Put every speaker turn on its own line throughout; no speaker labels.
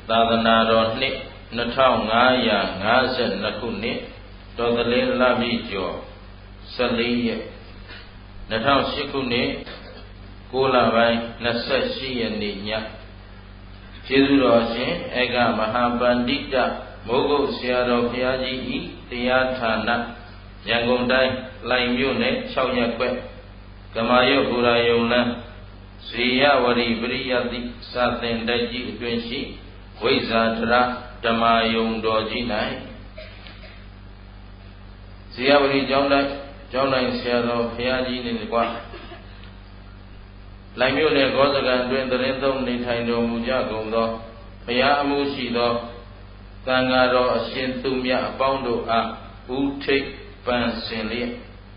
သာသနာတော်နှစ်2552ခုနှစ်တော်သလင်းလပြည့်ကျော်14ရက်2008ခုနှစ်6လပိုင်း28ရက်နေ့ညကျေးဇူးတော်ရှင်ဧကမဟာပန္တိတမိုးကုတ်ဆရာတော်ဘုရားကြီးဤတရားဌာနရန်ကုန်တိုင်းလှိုင်မြို့နယ်6ရပ်ကွက်ကမာရွတ်ဘူရာယုံလန်းဇေယဝရီပရိယတိစာသင်တိုက်ကြီးအတွင်ရှိဝိဇ္ဇာတရဓမ္မယုံတော်ကြီး၌ဇေယဝရီကျောင်းတိုင်းဆရာတော်ဘုရားကြီးနှင့်တကွလှိုင်မြို့နယ်ဂောစကံတွင်သရင်သုံးနေထိုင်တော်မူကြကုန်သောဘုရားအမှုရှိသောသံဃာတော်အရှင်သူမြတ်အပေါင်းတို့အားဦးထိပ်ပန်းစင်လျက်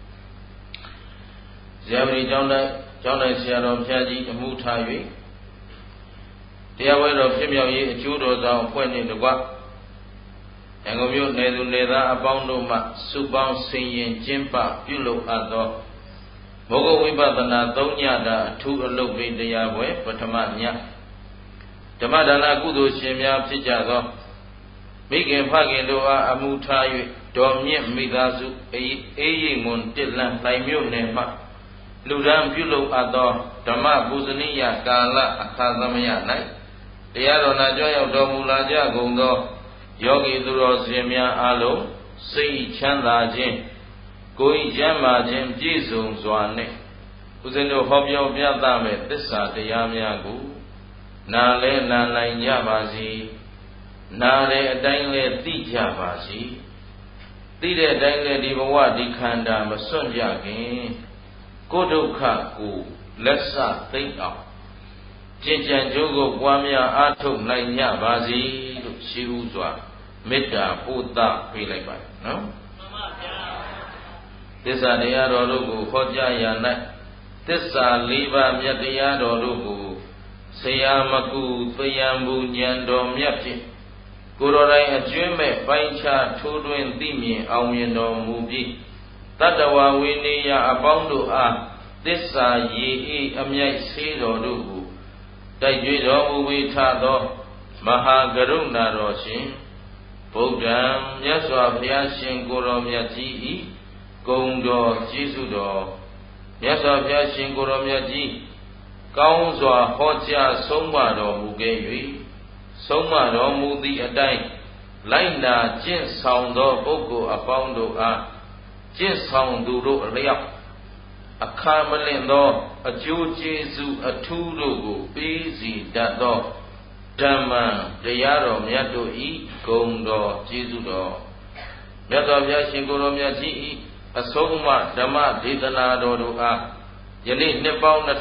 ဇေယဝရီကျောင်းတိုင်းဆရာတော်ဘုရားကြီးအမှုထား၍တရားဝဲတော်ဖြစ်မြောက်ရေးအကျိုးတော်ဆောင်အဖွဲ့နှင့်တကွရန်ကုန်မြို့နယ်သူနယ်သားအပေါင်းတို့မှစုပေါင်းဆင်ရင်ကျင်းပပြုလုပ်အပ်သောမောဂဝိပဿနာ၃ညတာအထူးအလုပ်ပေးတရားပွဲပထမညဓမ္မဒါနကုသိုလ်ရှင်များဖြစ်ကြသောမိခင်ဖခင်တို့အားအမှုထား၍ဒေါ်မြင့်မိသားစုအေးရိပ်မွန်တစ်လန့်လှိုင်မြို့နယ်မှလူဒန်းပြုလုပ်အပ်သောဓမ္မပူဇနိယကာလအခါသမယ၌တရားတော်နာကြွရောက်တော်မူလာကြကုန်သောယောဂီသူတော်စင်များအားလုံးစိတ်ချမ်းသာခြင်းကိုယ်ကျမ်းမာခြင်းပြည့်စုံစွာနှင့်ဦးဇင်းတို့ဟောပြောပြသမဲ့သစ္စာတရားများကိုနာလဲနာနိုင်ကြပါစေနာတဲ့အတိုင်းလဲသိကြပါစေသိတဲ့အတိုင်းလဲဒီဘဝဒီခန္ဓာမစွန့်ကြခင်ကိုယ်ဒုက္ခကိုလက်စသိမ့်အောင်ကျင့်ကြံကြိုးကိုပွားများအားထုတ်နိုင်ကြပါစေလို့ရှိဥစွာမေတ္တာပို့သပေးလိုက်ပါနော်မှန်ပါဗျာသစ္စာတရားတော်တို့ကိုဟောကြားရ၌သစ္စာ၄ပါးမြတ်တရားတော်တို့ကိုဆရာမကူသယံဘူဉာဏ်တော်မြတ်ဖြင့်ကိုယ်တော်တိုင်အကျွမ်းမဲ့ပိုင်းခြားထိုးထွင်းသိမြင်အောင်မြင်တော်မူပြီးတတ္တဝဝိနည်းအပေါင်းတို့အားသစ္စာရည်ဤအမြိုက်ဆေးတော်တို့ကိုတိုက်ကြွတော်မူဝေထသောမဟာကရုဏာတော်ရှင်ဗုဒ္ဓံမြတ်စွာဘုရားရှင်ကိုယ်တော်မြတ်ကြီးဤဂုဏ်တော်ကျေးဇူးတော်မြတ်စွာဘုရားရှင်ကိုယ်တော်မြတ်ကြီးကောင်းစွာဟောကြားဆုံးမတော်မူခဲ့၍ဆုံးမတော်မူသည့်အတိုင်းလိုက်နာကျင့်ဆောင်သောပုဂ္ဂိုလ်အပေါင်းတို့အားကျင့်ဆောင်သူတို့အလျောက်အခါမလင့်သောအကျိုးကျေးဇူးအထူးတို့ကိုပေးစီတတ်သောဓမ္မတရားတော်မြတ်တို့ဤဂုဏ်တော်ကျေးဇူးတော်မြတ်စွာဘုရားရှင်ကိုယ်တော်မြတ်ကြီးဤအဆုံးအမဓမ္မဒေသနာတော်တို့အားယနေ့နှစ်ပေါင်း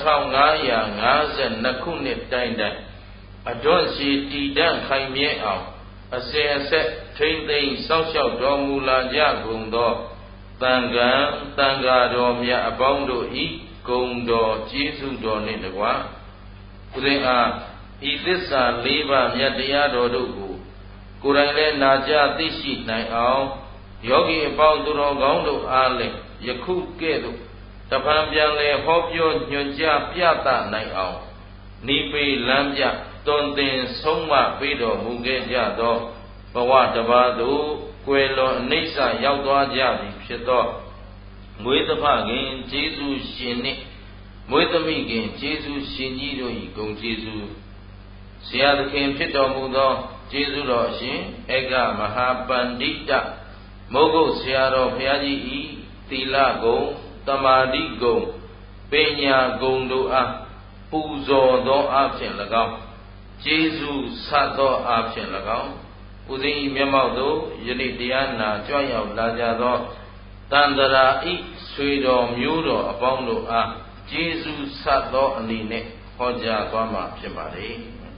2552ခုနှစ်တိုင်အတွန့်ရှိတည်တံ့ခိုင်မြဲအောင်အစဉ်အဆက်ထိမ့်သိမ်းစောင့်ရှောက်တော်မူလာကြကုန်သောသံဃာတော်မြတ်အပေါင်းတို့ဤဂုဏ်တော်ကျေးဇူးတော်နှင့်တကွဥစဉ်အားဤသစ္စာ၄ပါးမြတ်တရားတော်တို့ကိုကိုယ်တိုင်လည်းနာကြားသိရှိနိုင်အောင်ယောဂီအပေါင်းသူတော်ကောင်းတို့အားလည်းယခုကဲ့သို့တပံပြန်လဲဟောပြောညွှန်ကြားပြသနိုင်အောင်နိပေလမ်းပြတွင်တင်ဆုံးမပေးတော်မူခဲ့ကြသောဘဝတစ်ပါးသို့ကွယ်လွန်အနိစ္စရောက်သွားကြပြီဖြစ်သောမွေးသဖခင်ကျေးဇူးရှင်နှင့်မွေးသမိခင်ကျေးဇူးရှင်ကြီးတို့၏ဂုဏ်ကျေးဇူးဆရာသခင်ဖြစ်တော်မူသောကျေးဇူးတော်အရှင်ဧကမဟာပန္တိတမုဂုတ်ဆရာတော်ဘုရားကြီးဤသီလဂုဏ်သမာဓိဂုဏ်ပညာဂုဏ်တို့အားပူဇော်သောအဖြစ်၎င်းကျေးဇူးဆတ်သောအဖြစ်၎င်းဥစဉ်ဤမျက်မှောက်သို့ယနေ့တရားနာကြွရောက်လာကြသောတန်တရာဤဆွေတော်မျိုးတော်အပေါင်းတို့အားကျေးဇူးဆတ်သောအနေနဲ့ဟောကြားသွားမှာဖြစ်ပါလေ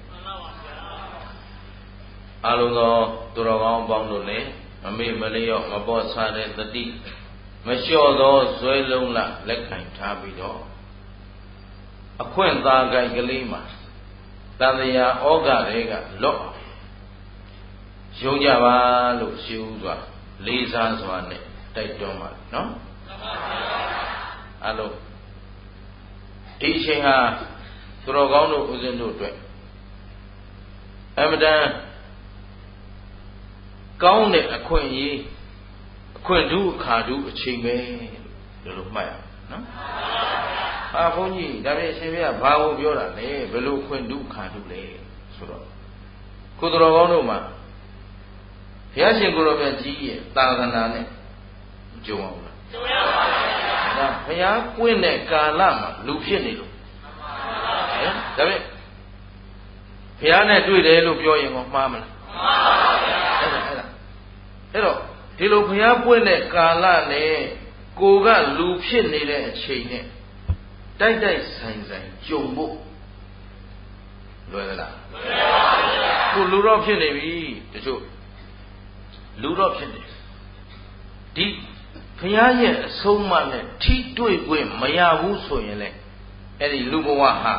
အားလုံးသောသူတော်ကောင်းအပေါင်းတို့လည်းမမေ့မလျော့မပေါ့ဆတဲ့တတိမလျှော့သောဇွဲလုံးလလက်ခံထားပြီးတော့အခွင့်သာကြိုက်ကလေးမှာတန်တရားဩဃတွေကလွတ်ယုံကြပါလို့ရှိဦးစွာလေးစားစွာနဲ့တိုက်တွန်းပါနော်အားလုံးဒီအချိန်ဟာသူတော်ကောင်းတို့ဦးဇင်းတို့အတွက်ကောင်းတဲ့အခွင့်အရေးအခွင့်ထူးအခါထူးအချိန်ပဲလို့မှတ်ရနော်ဟာဘုန်းကြီးဒါပေမဲ့အရှင်ဘုရားဘာကိုပြောတာလဲဘယ်လိုခွင့်ထူးအခါထူးလဲဆိုတော့ကိုတော်ကောင်းတို့မှာဘုရားရှင်ကိုရောမြတ်ကြီးရဲ့သာသနာနဲ့ကြုံအောင်လားကြုံရပါဘူးဒါဘုရားပွင့်တဲ့ကာလမှာလူဖြစ်နေလို့ဒါပေမဲ့ဘုရားနဲ့တွေ့တယ်လို့ပြောရင်ကောမှားမလားမှားပါဗျာအဲ့တော့ဒီလိုဘုရားပွင့်တဲ့ကာလနဲ့ကိုကလူဖြစ်နေတဲ့အချိန်နဲ့တိုက်တိုက်ဆိုင်ဆိုင်ကြုံဖို့လွယ်သလားလွယ်ပါဗျာကိုလူတော့ဖြစ်နေပြီတချို့လူတော့ဖြစ်နေဒီဘုရားရဲ့အဆုံးအမနဲ့ထိတွေ့ခွင့်မရဘူးဆိုရင်လေအဲ့ဒီလူဘဝဟာ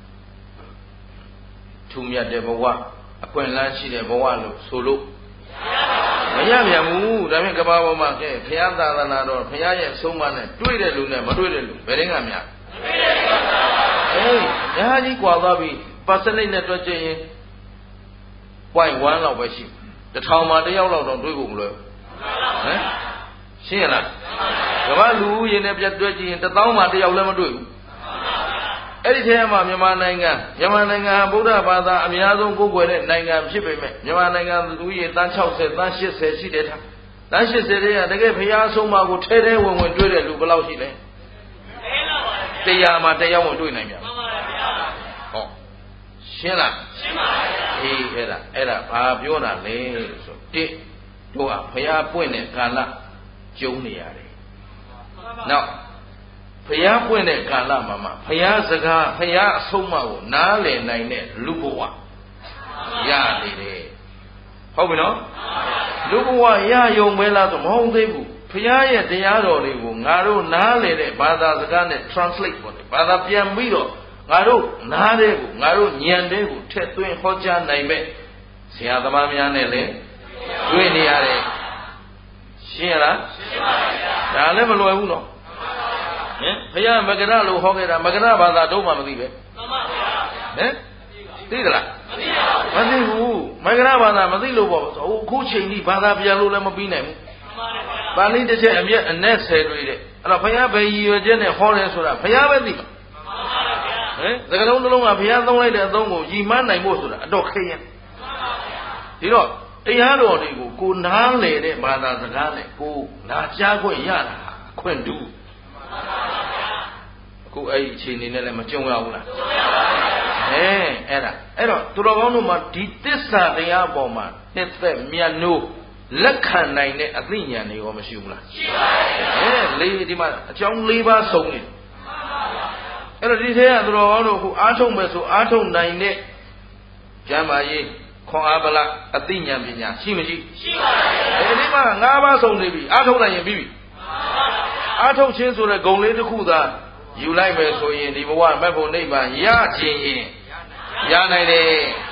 ထူမြတ်တဲ့ဘဝအခွင့်အလမ်းရှိတဲ့ဘဝလို့ဆိုလို့မရပြန်ဘူးဒါပေမဲ့ကဘာပေါ်မှာကဲဘုရားသာသနာတော်ဘုရားရဲ့အဆုံးအမနဲ့တွေ့တဲ့လူနဲ့မတွေ့တဲ့လူဘယ်တင်းကများတွေ့တဲ့လူပါအေးညာကြီးကွာသွားပြီpercentage နဲ့တွက်ကြည့်ရင် 0.1 လောက်ပဲရှိ1000မှာ1ယောက်လောက်တော့တွေ့ဖို့မလွယ်ဘူးဟမ်ရှင်းရလားကဘာလူဦးရေနဲ့ပြတ်တွက်ကြည့်ရင်1000မှာ1ယောက်လည်းမတွေ့ဘူးအဲ့ဒီထဲမှာမြန်မာနိုင်ငံဗုဒ္ဓဘာသာအများဆုံးကိုးကွယ်တဲ့နိုင်ငံဖြစ်ပေမဲ့မြန်မာနိုင်ငံလူဦးရေတန်း60တန်း80ရှိတယ်ထားတန်း80တဲ့ကတကယ်ဘုရားဆုံးမကိုထဲထဲဝင်ဝင်တွေ့တဲ့လူဘယ်လောက်ရှိလဲ100မှာ1ယောက်မတွေ့နိုင်ပြန်ဟောရှင်းလားရှင်းပါပြီအေးအဲ့ဒါဘာပြောတာလဲဆိုတစ်တို့ကဘုရားပွင့်တဲ့ကာလကျုံနေရတယ်နောက်ဘုရားပွင့်တဲ့ကာလမှာမှဘုရားစကားဘုရားအဆုံးအမကိုနားလည်နိုင်တဲ့လူဘဝရနေတယ်ဟုတ်ပြီနော်လူဘဝရယုံမဲလားဆိုမဟုတ်သေးဘူးဘုရားရဲ့တရားတော်တွေကိုငါတို့နားလည်တဲ့ဘာသာစကားနဲ့ translate ပေါ့လေဘာသာပြန်ပြီးတော့ငါတို့နားတဲ့ကိုငါတို့ဉာဏ်တဲ့ကိုထက်သွင်းဟောကြားနိုင်မဲ့ဆရာသမားများနဲ့လည်းတွေ့နေရတယ်ရှင်းရလားရှင်းပါဗျာဒါလည်းမလွယ်ဘူးနော်ဟင်ဘုရားမဂ္ဂရလို့ဟောခဲ့တာမဂ္ဂရဘာသာတော့မှမသိပဲမှန်ပါဗျာဟင်သိသလားမသိဘူးမဂ္ဂရဘာသာမသိလို့ပေါ့အခုချိန်ကြီးဘာသာပြန်လို့လည်းမပြီးနိုင်ဘူးပါဠိတစ်ချက်အမျက်အနက်10တွေ့တဲ့အဲ့တော့ဘုရားဘယ်ရည်ရွယ်ချက်နဲ့ဟောတယ်ဆိုတာဘုရားပဲသိမှာဟင်သကလုံးတစ်လုံးကဘုရားသုံးလိုက်တဲ့အသုံးကိုရည်မှန်းနိုင်ဖို့ဆိုတာအတော့ခရင်ဒီတော့တရားတော်တွေကိုကိုနားလေတဲ့ဘာသာစကားနဲ့ကိုနာကြားခွင့်ရတာခွင့်တူအခုအဲ့ဒီအခြေအနေနဲ့လည်းမကြုံရဘူးလားကြုံရပါဘူးအဲ့တော့သူတော်ကောင်းတို့မှာဒီသစ္စာတရားအပေါ်မှာနှစ်သက်မြတ်နိုးလက်ခံနိုင်တဲ့အသိဉာဏ်တွေရောမရှိဘူးလားရှိပါတယ်လေဒီမှာအကြောင်း၄ပါးစုံနေအဲ့တော့ဒီထဲကသူတော်ကောင်းတို့အခုအားထုတ်မယ်ဆိုအားထုတ်နိုင်တဲ့ကျမ်းမာရေးခွန်အားဗလာအသိဉာဏ်ပညာရှိမရှိရှိပါတယ်ဒီမှာ၅ပါးစုံနေပြီအားထုတ်နိုင်ရင်ပြီးပြီအားထုတ်ခြင်းဆိုတဲ့ဂုဏ်လေးတစ်ခုသာယူလိုက်မယ်ဆိုရင်ဒီဘဝမက်ဖို့နိဗ္ဗာန်ရခြင်းရင်ရနိုင်တယ်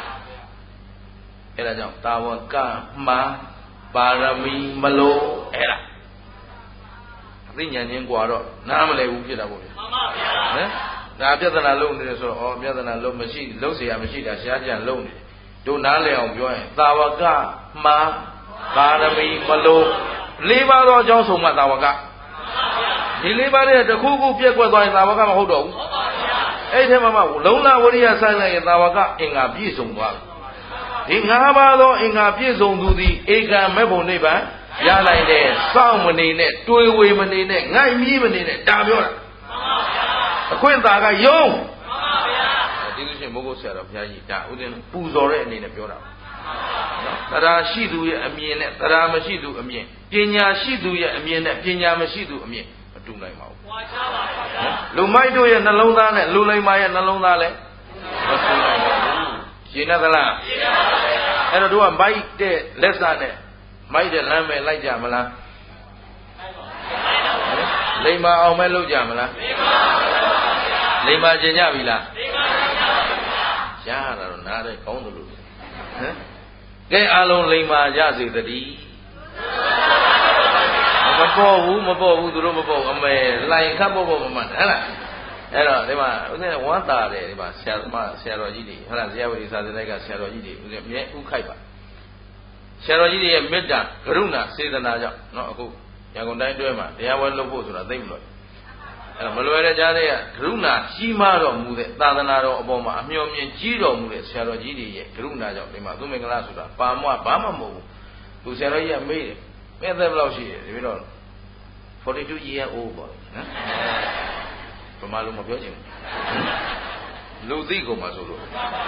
အဲ့ဒါကြောင့်တာဝကမှာပါရမီမလို့အဲ့ဒါအသိဉာဏ်ချင်းกว่าတော့နားမလည်ဘူးဖြစ်တာပေါ့ဗျာမှန်ပါဗျာဟမ်ဒါပြဿနာလုံးနေတယ်ဆိုတော့ဩပြဿနာလုံးမရှိလုံးเสียမရှိတာရှားကြံလုံးနေတို့နားလည်အောင်ပြောရင်တာဝကမှာပါရမီမလို့၄ပါးသောအကြောင်းဆုံးမှတာဝကဒီ၄ပါးတဲ့တစ်ခုခုပြက်ကွက်သွားရင်သာဝကမဟုတ်တော့ဘူးဟုတ်ပါဗျာအဲ့ဒီမှာလုံလဝရိယဆိုင်လိုက်ရင်သာဝကအင်္ဂါပြည့်စုံသွားပြီဒီ၅ပါးသောအင်္ဂါပြည့်စုံသူသည်ဧကံမဲ့ဖို့နိဗ္ဗာန်ရနိုင်တယ်စောင့်မနေနဲ့တွေးဝေမနေနဲ့ငိုက်မြည်မနေနဲ့ဒါပြောတာမှန်ပါဗျာအခွင့်သာကယုံမှန်ပါဗျာဒီလိုရှင်မိုးကုတ်ဆရာတော်ဘုရားကြီးဒါဥစဉ်ပူဇော်တဲ့အနေနဲ့ပြောတာနော်တရားရှိသူရဲ့အမြင်နဲ့တရားမရှိသူအမြင်ပညာရှိသူရဲ့အမြင်နဲ့ပညာမရှိသူအမြင်မတူနိုင်ပါဘူး။ဝါချပါဗျာ။လူမိုက်တို့ရဲ့နှလုံးသားနဲ့လူလိမ္မာရဲ့နှလုံးသားလည်းမတူနိုင်ပါဘူး။ရှင်းသလား။ရှင်းပါပါဗျာ။အဲ့တော့တို့ကမိုက်တဲ့လက်စနဲ့မိုက်တဲ့လမ်းမဲ့လိုက်ကြမလား။လိမ္မာအောင်မဲ့လုပ်ကြမလား။လိမ္မာခြင်းကြပြီလား။လိမ္မာခြင်းကြပါဗျာ။ရှားတာတော့နားတဲ့ကောင်းတယ်လို့ဟမ်ကဲအလုံးလိမ္မာကြစေတည်းမပေါ်ဘူးသူတို့မပေါ်အမေလိုင်ခတ်ပေါ်မမှန်ဟဲ့လားအဲ့တော့ဒီမှာဦးဇင်းဝမ်းသာတယ်ဒီမှာဆရာတော်ကြီးတွေဟုတ်လားဇေယဝတိစာသင်တိုက်ကဆရာတော်ကြီးတွေဦးဇင်းမြဲဥခိုက်ပါဆရာတော်ကြီးတွေရဲ့မေတ္တာကရုဏာစေတနာကြောင့်နော်အခုရန်ကုန်တိုင်းတွဲမှာတရားဝဲလုပ်ဖို့ဆိုတာသိမလို့အဲ့တော့မလွယ်တဲ့ကြားတွေကကရုဏာကြီးမားတော်မူတဲ့သာသနာတော်အပေါ်မှာအမျှော်မြင်ကြီးတော်မူတဲ့ဆရာတော်ကြီးတွေရဲ့ကရုဏာကြောင့်ဒီမှာသူမင်္ဂလာဆိုတာပါမွားဘာမှမဟုတ်ဘူးသူဆရာတော်ကြီးကမေးတယ်မင်းအသက်ဘယ်လောက်ရှိတယ်ဒီပြီးတော့42 year old ပေါ့နော်ဗမာလူမပြောချင်ဘူးလူသိကုန်မှာဆိုလို့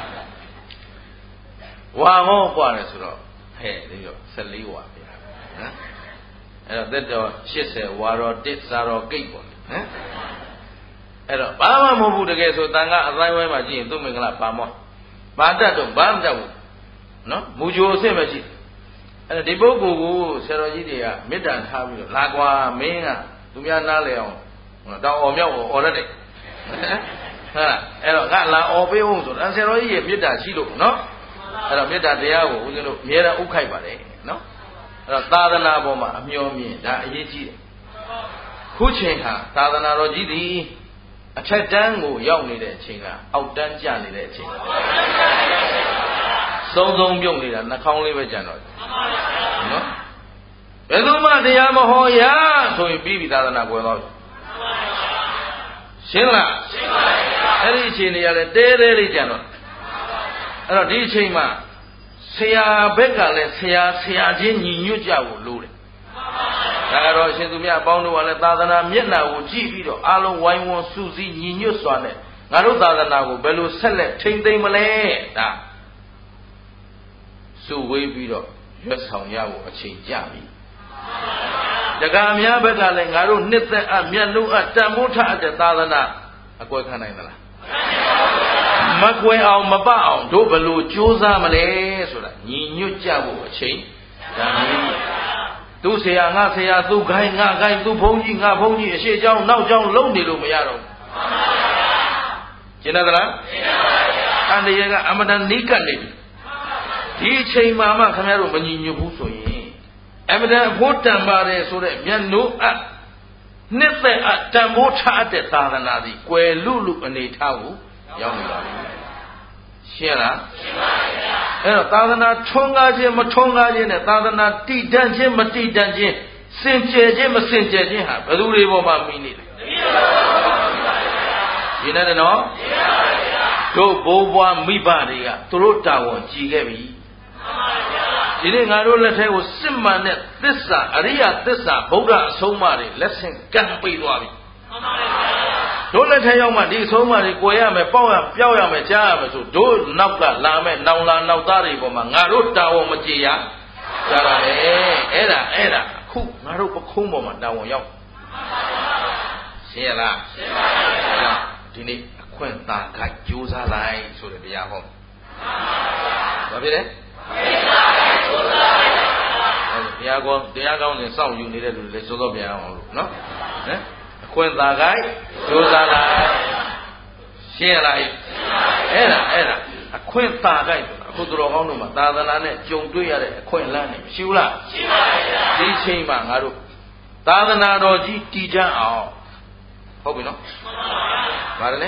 ဝါဟောกว่าတယ်ဆိုတော့ဟဲ့ဒီတော့14ဝါဗျာနော်အဲ့တော့သက်တော်80ဝါတော်1စာတော်ကိတ်ပေါ့နော်အဲ့တော့ဘာမှမဟုတ်ဘူးတကယ်ဆိုတန်ခါအတိုင်းဝဲမှာကြည့်ရင်သူ့မင်္ဂလာပါမောဘာတတ်တော့ဘာမတတ်ဘူးနော်မူကြိုအဆင့်ပဲရှိအဲ့တော့ဒီပုဂ္ဂိုလ်ကိုဆရာတော်ကြီးတွေကမေတ္တာထားပြီးတော့လာကွာမင်းကသူများနားလဲအောင်တောင်အောင်မြောက်အောင်អော်ရတယ်ဟာအဲ့တော့ငါလာអော်ပေးအောင်ဆိုတော့ဆရာတော်ကြီးရဲ့မေတ္တာရှိလို့နော်အဲ့တော့မေတ္တာတရားကိုဦးဇင်းတို့အမြဲတမ်းဥခိုက်ပါတယ်နော်အဲ့တော့သာသနာပေါ်မှာအမျှော်မြင်ဒါအရေးကြီးတယ်ခုချိန်ဟာသာသနာတော်ကြီးသည်အထက်တန်းကိုရောက်နေတဲ့အချိန်ကအောက်တန်းကျနေတဲ့အချိန်စုံပြုံနေတာနှာခေါင်းလေးပဲကြံတော့နော်ဘယ်သူမှတရားမဟောရဆိုရင်ပြီးပြီသာသနာကွယ်တော့ရှင်းလားရှင်းပါပြီအဲ့ဒီအချိန်တွေရတယ်တဲတဲလေးကြံတော့အဲ့တော့ဒီအချိန်မှာဆရာဘက်ကလည်းဆရာချင်းညီညွတ်ကြဖို့လိုတယ်ဒါကတော့အရှင်သူမြတ်အပေါင်းတို့ကလည်းသာသနာမျက်နှာကိုကြည့်ပြီးတော့အလုံးဝိုင်းဝန်းစုစည်းညီညွတ်စွာနဲ့ငါတို့သာသနာကိုဘယ်လိုဆက်လက်ထိမ့်သိမ်းမလဲဒါစုဝေးပြီးတော့ရွတ်ဆောင်ရဖို့အချိန်ကြပြီတက္ကမများဘက်ကလည်းငါတို့နှစ်သက်အပ်မြတ်လို့အပ်တန်ဖိုးထားတဲ့သာသနာအကွယ်ခံနိုင်သလားမကွယ်အောင်မပအောင်တို့ဘယ်လိုကြိုးစားမလဲဆိုတာညီညွတ်ကြဖို့အချိန်ဒါမျိုးသူဆရာငါဆရာသူခိုင်းငါခိုင်းသူဘုန်းကြီးငါဘုန်းကြီးအရှိเจ้าနောက်เจ้าလုံနေလို့မရတော့ဘူးရှင်းသလားရှင်းပါပါဗျာအန္တရာယ်ကအမတန်နီးကပ်နေပြီဒီအချိန်မှမှခင်ဗျားတို့မညီညွတ်ဘူးဆိုရင်အမတန်အဖို့တန်ပါတယ်ဆိုတဲ့မျက်နှိုးအပ်နှစ်သက်အပ်တန်ဖိုးထားတဲ့သာသနာသည်ကွယ်လူအနေထားကိုရောက်နေပါပြီရှင်းလားရှင်းပါဗျာအဲ့တော့သာသနာထွန်းကားခြင်းမထွန်းကားခြင်းနဲ့သာသနာတည်တံ့ခြင်းမတည်တံ့ခြင်းစင်ကြယ်ခြင်းမစင်ကြယ်ခြင်းဟာဘယ်သူတွေပေါ်မှာမိနေလဲရှင်းတယ်နော်ရှင်းပါဗျာတို့ဘိုးဘွားမိဘတွေကသူတို့တာဝန်ကြည်ခဲ့ပြီဒီနေ့ငါတို့လက်ထဲကိုစစ်မှန်တဲ့သစ္စာအရိယသစ္စာဗုဒ္ဓအဆုံးအမတွေလက်ဆင့်ကမ်းပိတ်သွားပြီတို့လက်ထဲရောက်မှဒီအဆုံးအမတွေကိုယ်ရမယ်ပေါက်ရပြောက်ရမယ်ကြားရမယ်ဆိုတို့နောက်ကလာမယ်နောင်လာနောက်သားတွေပေါ်မှာငါတို့တာဝန်မကြေရကြားပါလေအဲ့ဒါအခုငါတို့ပခုံးပေါ်မှာတာဝန်ရောက်ရှင်းရလားရှင်းပါပြီဒီနေ့အခွင့်သာခိုက်ကြိုးစားလိုက်ဆိုတဲ့တရားဟောဘာဖြစ်လဲတရားကောင်းနေစောင့်ယူနေတဲ့လူတွေလည်းစိုးစောပြန်အောင်လို့နော်ဟမ်အခွင့်သာခိုက်ကြိုးစားလိုက်ရှင်းရလားအဲ့ဒါအခွင့်သာခိုက်ဆိုတာအခုတော်ကောင်းတို့မှာသာသနာနဲ့ကြုံတွေ့ရတဲ့အခွင့်အလမ်းတွေရှိဘူးလားရှိပါဗျာဒီချိန်မှာငါတို့သာသနာတော်ကြီးတည်ကြအောင်ဟုတ်ပြီနော်မှန်ပါဗျာဗါတယ်လေ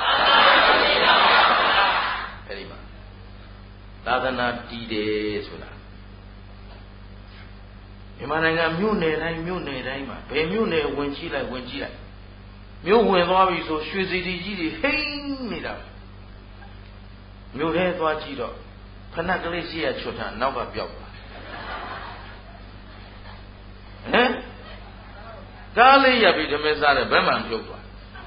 အဲ့ဒီမှာသာသနာတည်တယ်ဆိုတာမြန်မာနိုင်ငံမြို့နယ်တိုင်းမှာဘယ်မြို့နယ်ဝင်ကြည့်လိုက်မြို့ဝင်သွားပြီဆိုရွှေစီတီကြီးတွေဟိန်းနေတာမြို့ထဲသွားကြည့်တော့ဖဏကလေးရှိရချွတ်တာနောက်ကပြောက်သွားဟမ်ကားလေးရပြီးဓမဲစားတယ်ဘယ်မှပြုတ်သွား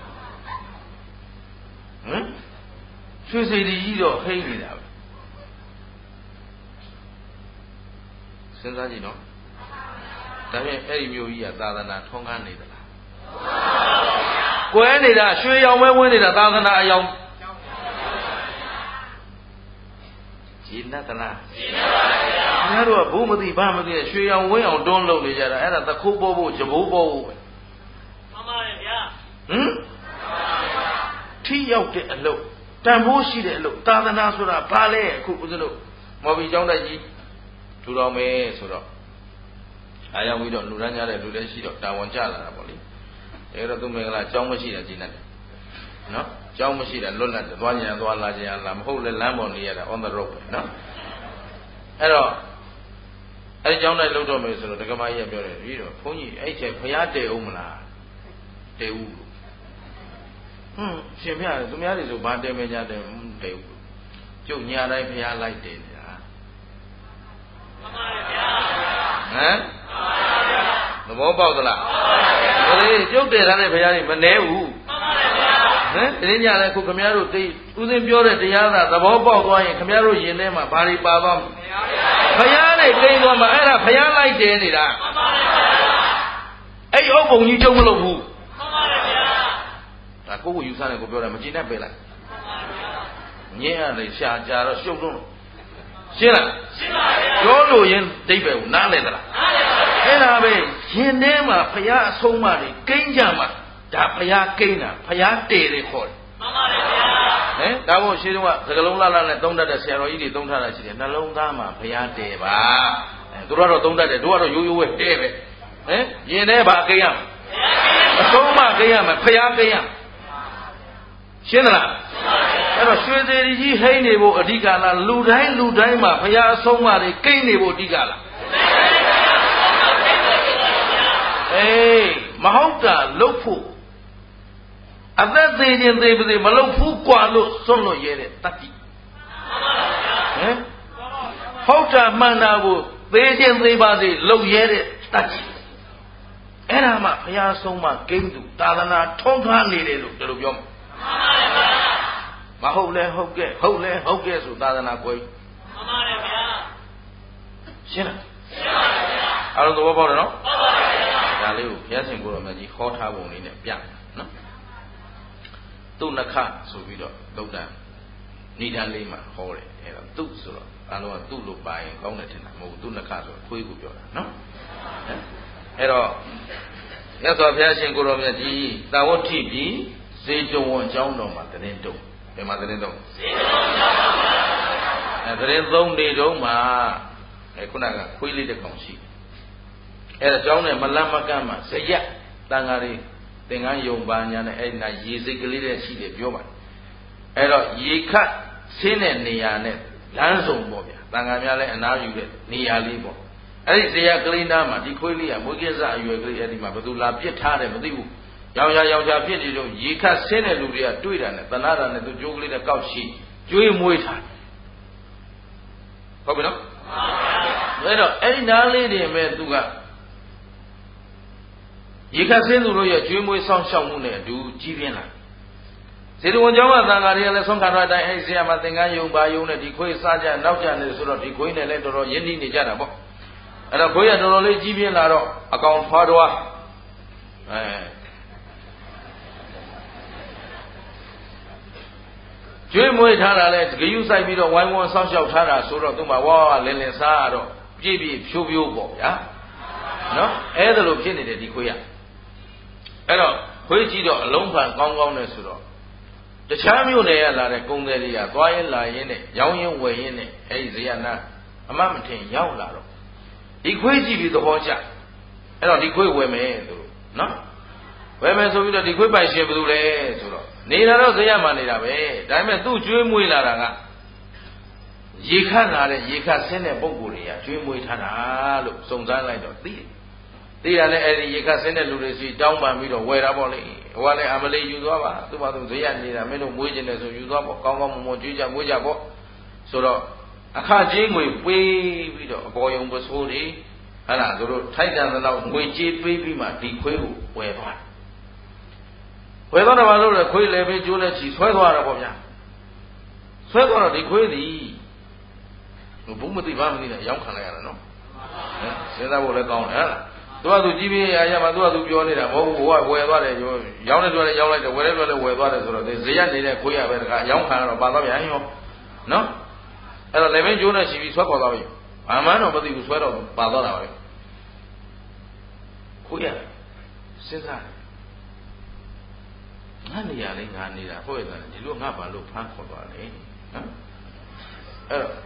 ဟမ်ရွှေစီတီကြီးတော့ဟိန်းနေတာပဲစဉ်းစားကြည့်နော်ဒါဖြင့်အဲ့ဒီမျိုးကြီးကသာသနာထွန်းကားနေသလားကွဲနေတာရွှေရောင်ပဲဝင်နေတာသာသနာအယောင်ဂျင်းတတ်သလားဂျင်းပါပါဗျာခင်ဗျားတို့ကဘုမသိဘာမသိရွှေရောင်ဝင်းအောင်တွန်းလုပ်နေကြတာအဲ့ဒါသခိုးပေါ်ဖို့ဂျဘိုးပေါ်ဖို့ပဲမှန်ပါရဲ့ဗျာဟမ်ထိရောက်တဲ့အလုပ်တန်ဖိုးရှိတဲ့အလုပ်သာသနာဆိုတာဘာလဲအခုဦးဇင်းတို့မော်ဘီကျောင်းတိုက်ကြီးထူတော်မယ်ဆိုတော့အားရောက်ပြီးတော့လူတန်းကြတဲ့လူလည်းရှိတော့တာဝန်ကျလာတာပေါ့လေအဲတော့သူမင်္ဂလာအကြောင်းမရှိတာကြည်နေတယ်နော်ကြောင်းမရှိတာလွတ်လပ်တယ်သွားကြံသွားလာကြံလာမဟုတ်လဲလမ်းပေါ်နေရတာ on the road ပဲနော်အဲ့တော့အဲ့ဒီကြောင်းတိုင်းလှုပ်တော့မယ်ဆိုတော့ဒကမကြီးကပြောတယ်ပြီးတော့ဘုန်းကြီးအဲ့ချက်ဖျားတည်အောင်မလားတည်ဦးရှင်ပြတယ်သူများတွေဆိုဘာတည်မကြတယ်တည်ဦးကျုပ်ညာတိုင်းဖျားလိုက်တယ်နေတာမှန်ပါဗျာဟမ်သဘောပေါက်သလားဟိုလေကျုပ်တည်ထားတဲ့ဖျားတွေမနှဲဘူးဟမ်ဒီညလည်းခုခမည်းတော်သိဦးစင်းပြောတဲ့တရားသာသဘောပေါက်သွားရင်ခမည်းတော်ရင်ထဲမှာဘာတွေပါသွားမလဲဖယားနဲ့တိမ်သွားမှာအဲ့ဒါဖယားလိုက်တယ်နေတာမှန်ပါတယ်ဗျာအဲ့ဒီအုပ်ပုံကြီးကျုံမလုပ်ဘူးမှန်ပါတယ်ဗျာဒါကိုယ်ကိုယူဆတယ်ကိုပြောတယ်မကြည်နဲ့ပယ်လိုက်မှန်ပါဗျာညင်းရတယ်ရှာကြတော့ရှုပ်တော့ရှင်းလားရှင်းပါဗျာပြောလို့ရင်ဒိဗ္ဗေကိုနားလည်သလားနားလည်ပါဗျာအဲ့ဒါပဲရင်ထဲမှာဖယားအဆုံးမတွေကိန်းကြမှာဒါဖယားကိန်းတာဖယားတည်တယ်ခေါ်တယ်မှန်ပါတယ်ဗျာဟင်ဒါမို့ရှင်းတော့သကလုံးလှလှနဲ့သုံးတတ်တဲ့ဆရာတော်ကြီးတွေသုံးထားတာရှိတယ်နှလုံးသားမှာဖယားတည်ပါသူတို့ကတော့သုံးတတ်တယ်တို့ကတော့ရိုးရိုးပဲတည်ပဲဟင်ရင်ထဲပါကိန်းရမယ်အဆုံးမကိန်းရမယ်ဖယားကိန်းရရှင်းသလားအဲ့တော့ရွှေသေးကြီးဟိမ့်နေဖို့အဓိကလားလူတိုင်းမှာဖယားအဆုံးမတွေကိန်းနေဖို့အဓိကလားအေးမဟုတ်တာလုတ်ဖို့အသက်သေးခြင်းသေးပါစေမလုပ်ဘူးกว่าလို့စွန့်လို့ရဲတဲ့တတ္တိဟမ်ဟုတ်တာမှန်တာကိုသေးခြင်းသေးပါစေလုပ်ရဲတဲ့တတ္တိအဲ့ဒါမှဘုရားဆုံးမဂိမ်းသူသာသနာထုံးထွားနေတယ်လို့ဒီလိုပြောမှာမဟုတ်လဲဟုတ်ကဲ့ဟုတ်လဲဟုတ်ကဲ့ဆိုသာသနာကွယ်မှန်ပါတယ်ဗျာရှင်းလားရှင်းပါဗျာအားလုံးသဘောပေါက်တယ်နော်ပေါက်ပါဗျာဒါလေးကိုဘုရားရှင်ကိုယ်တော်မြတ်ကြီးဟောထားပုံလေးနဲ့ပြနော်သူနခဆိုပြီးတော့သုတ်တန်ဏိဒာလေးမှာဟောတယ်အဲ့တော့သူဆိုတော့အလုံးကသူ့လို့ပါရင်ကောင်းတယ်ထင်တာမဟုတ်ဘူးသူနခဆိုတော့ခွေးကိုပြောတာနော်အဲ့တော့မြတ်စွာဘုရားရှင်ကိုယ်တော်မြတ်ကြီးတာဝတ္ထိပြီးဇေကြုံဝန်ကျောင်းတော်မှာတရင်တုံဘယ်မှာတရင်တုံဇေကြုံဝန်ကျောင်းတော်မှာတရင်သုံးနေတုံးမှာခုနကခွေးလေးတစ်ကောင်ရှိအဲ့ဒါကျောင်းနဲ့မလတ်မကန့်မှာဇရက်တန်ဃာတွေသင်္ကန်းယုံပါညာနဲ့အဲ့ဒါရေစိတ်ကလေးတဲ့ရှိတယ်ပြောပါတယ်အဲ့တော့ရေခတ်ဆင်းတဲ့နေရာနဲ့လမ်းစုံပေါ့ဗျာတန်ဃာများလည်းအနားယူတဲ့နေရာလေးပေါ့အဲ့ဒီဇရကလေးနားမှာဒီခွေးလေးကမွေးကိစ္စအရွယ်ကလေးအဲ့ဒီမှာဘယ်သူလာပြစ်ထားတယ်မသိဘူးရောင်ရဖြစ်နေလို့ရေခတ်ဆင်းတဲ့လူတွေကတွေ့တာနဲ့တနာတာနဲ့သူကြိုးကလေးနဲ့ကောက်ရှိကျွေးမွေးထားဟုတ်ပြီနော်အဲ့တော့အဲ့ဒီနားလေးတွေမဲ့သူကရေခတ်ဆင်းသူတို့ရဲ့ကျွေးမွေးဆောင်ရှောက်မှုနဲ့အတူကြီးပြင်းလာဇေတဝန်ကျောင်းကသံဃာတွေကလည်းဆုံးခါတော်အတိုင်းအဲ့ဒီဆရာမသင်္ကန်းယုံပါယုံနဲ့ဒီခွေးစားကြနောက်ကြနေဆိုတော့ဒီခွေးနဲ့လည်းတော်တော်ရင်းနှီးနေကြတာပေါ့အဲ့တော့ခွေးကတော်တော်လေးကြီးပြင်းလာတော့အကောင်ဖွားတော်ကျွေးမွေးထားတာလဲဂယုစိုက်ပြီးတော့ဝိုင်းဝန်းဆောင်ရှောက်ထားတာဆိုတော့သူ့မှာဝါလင်းလင်းစားရတော့ပြည့်ဖြိုးပေါ့ဗျာနော်အဲ့ဒါလိုဖြစ်နေတယ်ဒီခွေးကအဲ့တော့ခွေးကြီးတော့အလုံးဖန်ကောင်းနဲ့ဆိုတော့တခြားမြို့နယ်ရလာတဲ့ကုန်းသည်တွေကသွားရင်လာရင်နဲ့ရောင်းရင်ဝယ်ရင်နဲ့အဲ့ဒီဇယနာအမမထင်ရောက်လာတော့ဒီခွေးကြီးပြီးသဘောကျအဲ့တော့ဒီခွေးဝယ်မယ်သူတို့နော်ဝယ်မယ်ဆိုပြီးတော့ဒီခွေးပိုင်ရှင်ဘယ်သူလဲဆိုတော့နေတာတော့ဇယမှာနေတာပဲဒါပေမဲ့သူ့ကျွေးမွေးလာတာကရေခတ်လာတဲ့ရေခတ်ဆင်းတဲ့ပုံကိုယ်တွေကကျွေးမွေးထားတာလို့စုံစမ်းလိုက်တော့သိရတယ်အဲ့ဒီရေခတ်ဆင်းတဲ့လူတွေစီတောင်းပန်ပြီးတော့ဝယ်တာပေါ့လေဟိုကလည်းအမလေးယူသွားပါသူ့ဘာသူဇေယနေတာမင်းတို့မွေးကျင်တယ်ဆိုယူသွားပေါ့ကောင်းကောင်းမွန်မွန်ကြွေးကြမွေးကြပေါ့ဆိုတော့အခကြေးငွေပေးပြီးတော့အပေါ်ယုံပစိုးတွေဟဲ့လားသူတို့ထိုက်တန်သလောက်ငွေကြေးပေးပြီးမှဒီခွေးကိုဝယ်သွားတယ်ဘာလို့လဲခွေးလည်းပဲကျိုးလည်းချီဆွဲသွားတာပေါ့ဗျာဆွဲသွားတော့ဒီခွေးသည်ဘူးမသိဘာမသိနဲ့ရောင်းခံလိုက်ရတာနော်စဉ်းစားဖို့လည်းကောင်းတယ်ဟဲ့လားသူကသူကြီးပြင်းရမှာသူကသူပြောနေတာမဟုတ်ဘူးဟိုကဝယ်သွားတယ်ရောင်းတဲ့တွေ့လည်းရောင်းလိုက်တယ်ဝယ်တဲ့တွေ့လည်းဝယ်သွားတယ်ဆိုတော့ဇေယျနေတဲ့ခွေးရပဲတခါရောင်းခံတော့ပါသွားပြန်ရောနော်အဲ့တော့လည်းမင်းကျိုးနဲ့ချီပြီးဆွဲခေါ်သွားပြီဘာမှတော့မသိဘူးဆွဲတော့ပါသွားတာပဲခွေးရစဉ်းစားငါနေရလေးငါနေတာဟုတ်ရဲ့ဒီလိုငါဘာလို့ဖမ်းခေါ်သွားလဲနော်အဲ့တော့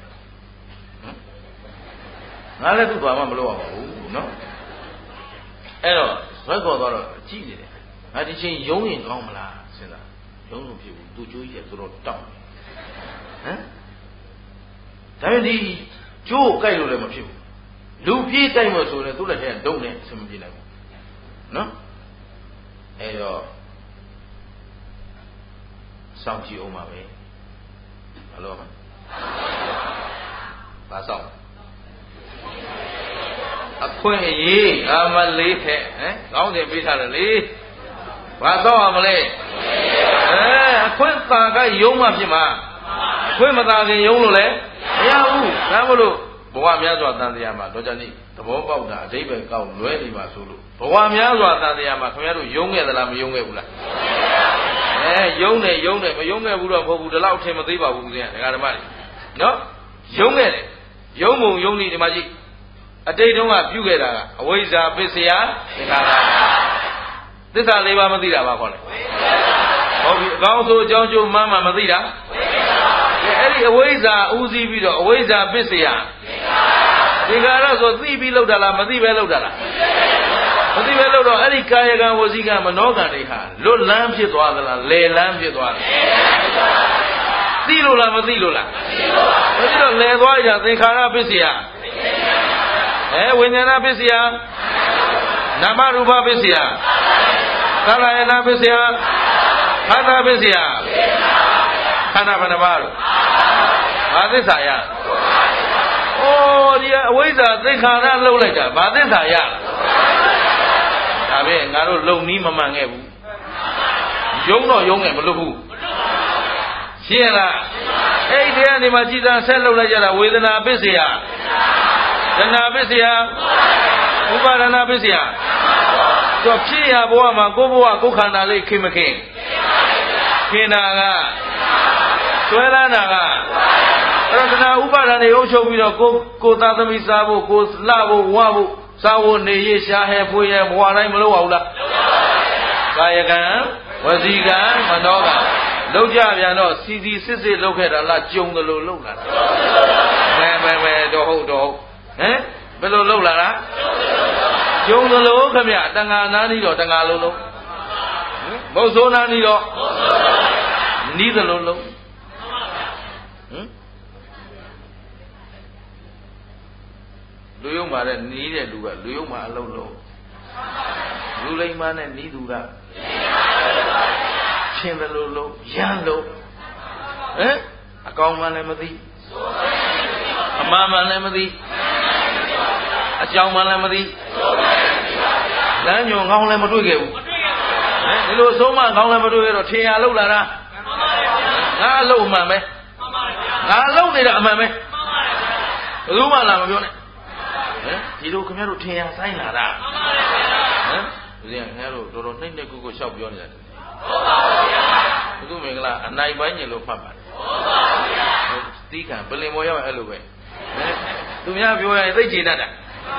ငါလည်းသူ့ဘာမှမလုပ်ရပါဘူးနော်အဲ့တော့ဆွဲခေါ်သွားတော့ကြည့်နေတယ်ငါဒီချိန်ယုံရင်ကောင်းမလားစဉ်းစားလုံးလုံးဖြစ်ဘူးသူကျိုးကြီးကတော်တောက်ဟမ်ဒါပေမဲ့ဒီကျိုးကိုကြိုက်လို့လည်းမဖြစ်ဘူးလူပြေးတိုက်မှဆိုရင်သူ့လက်ထဲကဒုံနဲ့အဆင်မပြေနိုင်ဘူးနော်အဲ့တော့စောင့်ကြည့်အောင်ပါပဲမလို့ပါဘာစောင့်အခွင့်အရေးအာမလေးဖက်ဟမ်ကောင်းတယ်ပေးထားတယ်လေဘာစောင့်ရမလဲအခွင့်သာကယုံမှဖြစ်မှာအခွင့်မသာခင်ယုံလို့လည်းမရဘူးဒါမို့လို့ဘဝများစွာတန်တရားမှာတော့ကြနိသဘောပေါက်တာအဓိပ္ပာယ်ကောက်လွဲနေပါဆိုလို့ဘဝများစွာတန်တရားမှာခင်ဗျားတို့ယုံခဲ့သလားမယုံခဲ့ဘူးလားယုံတယ်မယုံခဲ့ဘူးတော့မဟုတ်ဘူးဒီလောက်ထင်မသေးပါဘူးဦးဇင်းကဒကာဓမ္မတွေနော်ယုံခဲ့တယ်ယုံပုံယုံနေဒီမှာကြည့်အတိတ်တုန်းကပြုခဲ့တာကအဝိဇ္ဇာပစ္စယသင်္ခါရသစ္စာ၄ပါးမသိတာပါခေါ်လေဟုတ်ပြီအကောင်းဆုံးအကြောင်းကျိုးမှန်းမှမသိတာအဲ့ဒီအဝိဇ္ဇာဥစည်းပြီးတော့အဝိဇ္ဇာပစ္စယသင်္ခါရဆိုသိပြီးလောက်တာလားမသိပဲလောက်တာလားမသိပဲလောက်တော့အဲ့ဒီကာယကံဝစီကံမနောကံတွေဟာလွတ်လန်းဖြစ်သွားသလားလယ်လန်းဖြစ်သွားလားသိလို့လားမသိလို့လားမသိတော့လယ်သွားကြသင်္ခါရပစ္စယဝိညာဏပစ္စယနာမရူပပစ္စယကာလယနာပစ္စယခန္ဓာပစ္စယခန္ဓာဘယ်နှပါးလို့ဘာသစ္စာရဒီအဝိဇ္ဇာသင်္ခါရလှုပ်လိုက်တာဘာသစ္စာရဒါပဲငါတို့လုံနီးမမှန်ခဲ့ဘူးယုံတော့ယုံငယ်မလို့ဘူးရှင်းလားအဲ့ဒီတရားဒီမှာကြည်သာဆက်လှုပ်လိုက်ကြတာဝေဒနာပစ္စယတဏှာပစ္စယဥပါဒနာပစ္စယတော့ဖြစ်ရဘဝမှာကိုယ်ဘဝကိုယ်ခန္ဓာလေးခင်မခင်ခင်တာကဆွဲလာတာကအဲ့တော့တဏှာဥပါဒနေအုပ်ချုပ်ပြီးတော့ကိုသားသမီးစားဖို့ကိုလှဖို့ဝဖို့စားဖို့နေရရှာဟဲဖွေးရဘဝတိုင်းမလုပ်အောင်လားကာယကံဝစီကံမနောကံလောက်ကြပြန်တော့စီစီစစ်စစ်လောက်ခဲ့တာလားကြုံတယ်လို့လောက်လာတာပဲတော့ဟုတ်တော့ဟမ်ဘယ်လိုလောက်လာတာကြုံတယ်လို့ခင်ဗျတန်ဃာနားနီးတော့တန်ဃာလုံးလုံးဘုဆိုးနားနီးတော့နီးတယ်လို့လုံးလူယုံမှာတဲ့နီးတဲ့လူကလူယုံမှာအလုံးလုံးလူလိမ္မာနဲ့နီးသူကချင်းတယ်လို့လုံးရမ်းလို့အကောင်မှလည်းမသိအမှားမှလည်းမသိအကြောင်းမှလည်းမသိလမ်းညွန်ကောင်းလည်းမတွေ့ခဲ့ဘူးဒီလိုဆုံးမကောင်းလည်းမတွေ့ခဲ့တော့ထင်ရလောက်လာတာငါအလုံးအမှန်ပဲငါအလုံးနေတာအမှန်ပဲဘယ်သူမှလာမပြောနဲ့ဒီလိုခင်ဗျားတို့ထင်ရဆိုင်လာတာဦးဇင်းခင်ဗျားတို့တော်တော်နှိမ့်နှက်ကုတ်ကုတ်လျှောက်ပြောနေတာဟုတ်ပါဘူးဗျာဘုသူမင်္ဂလာအနိုင်ပိုင်းညင်လို့ဖတ်ပါတယ်ဟုတ်ပါဘူးဗျာသီးခံပလင်ပေါ်ရောက်အဲ့လိုပဲသူများပြောရင်သိချင်တတ်တာ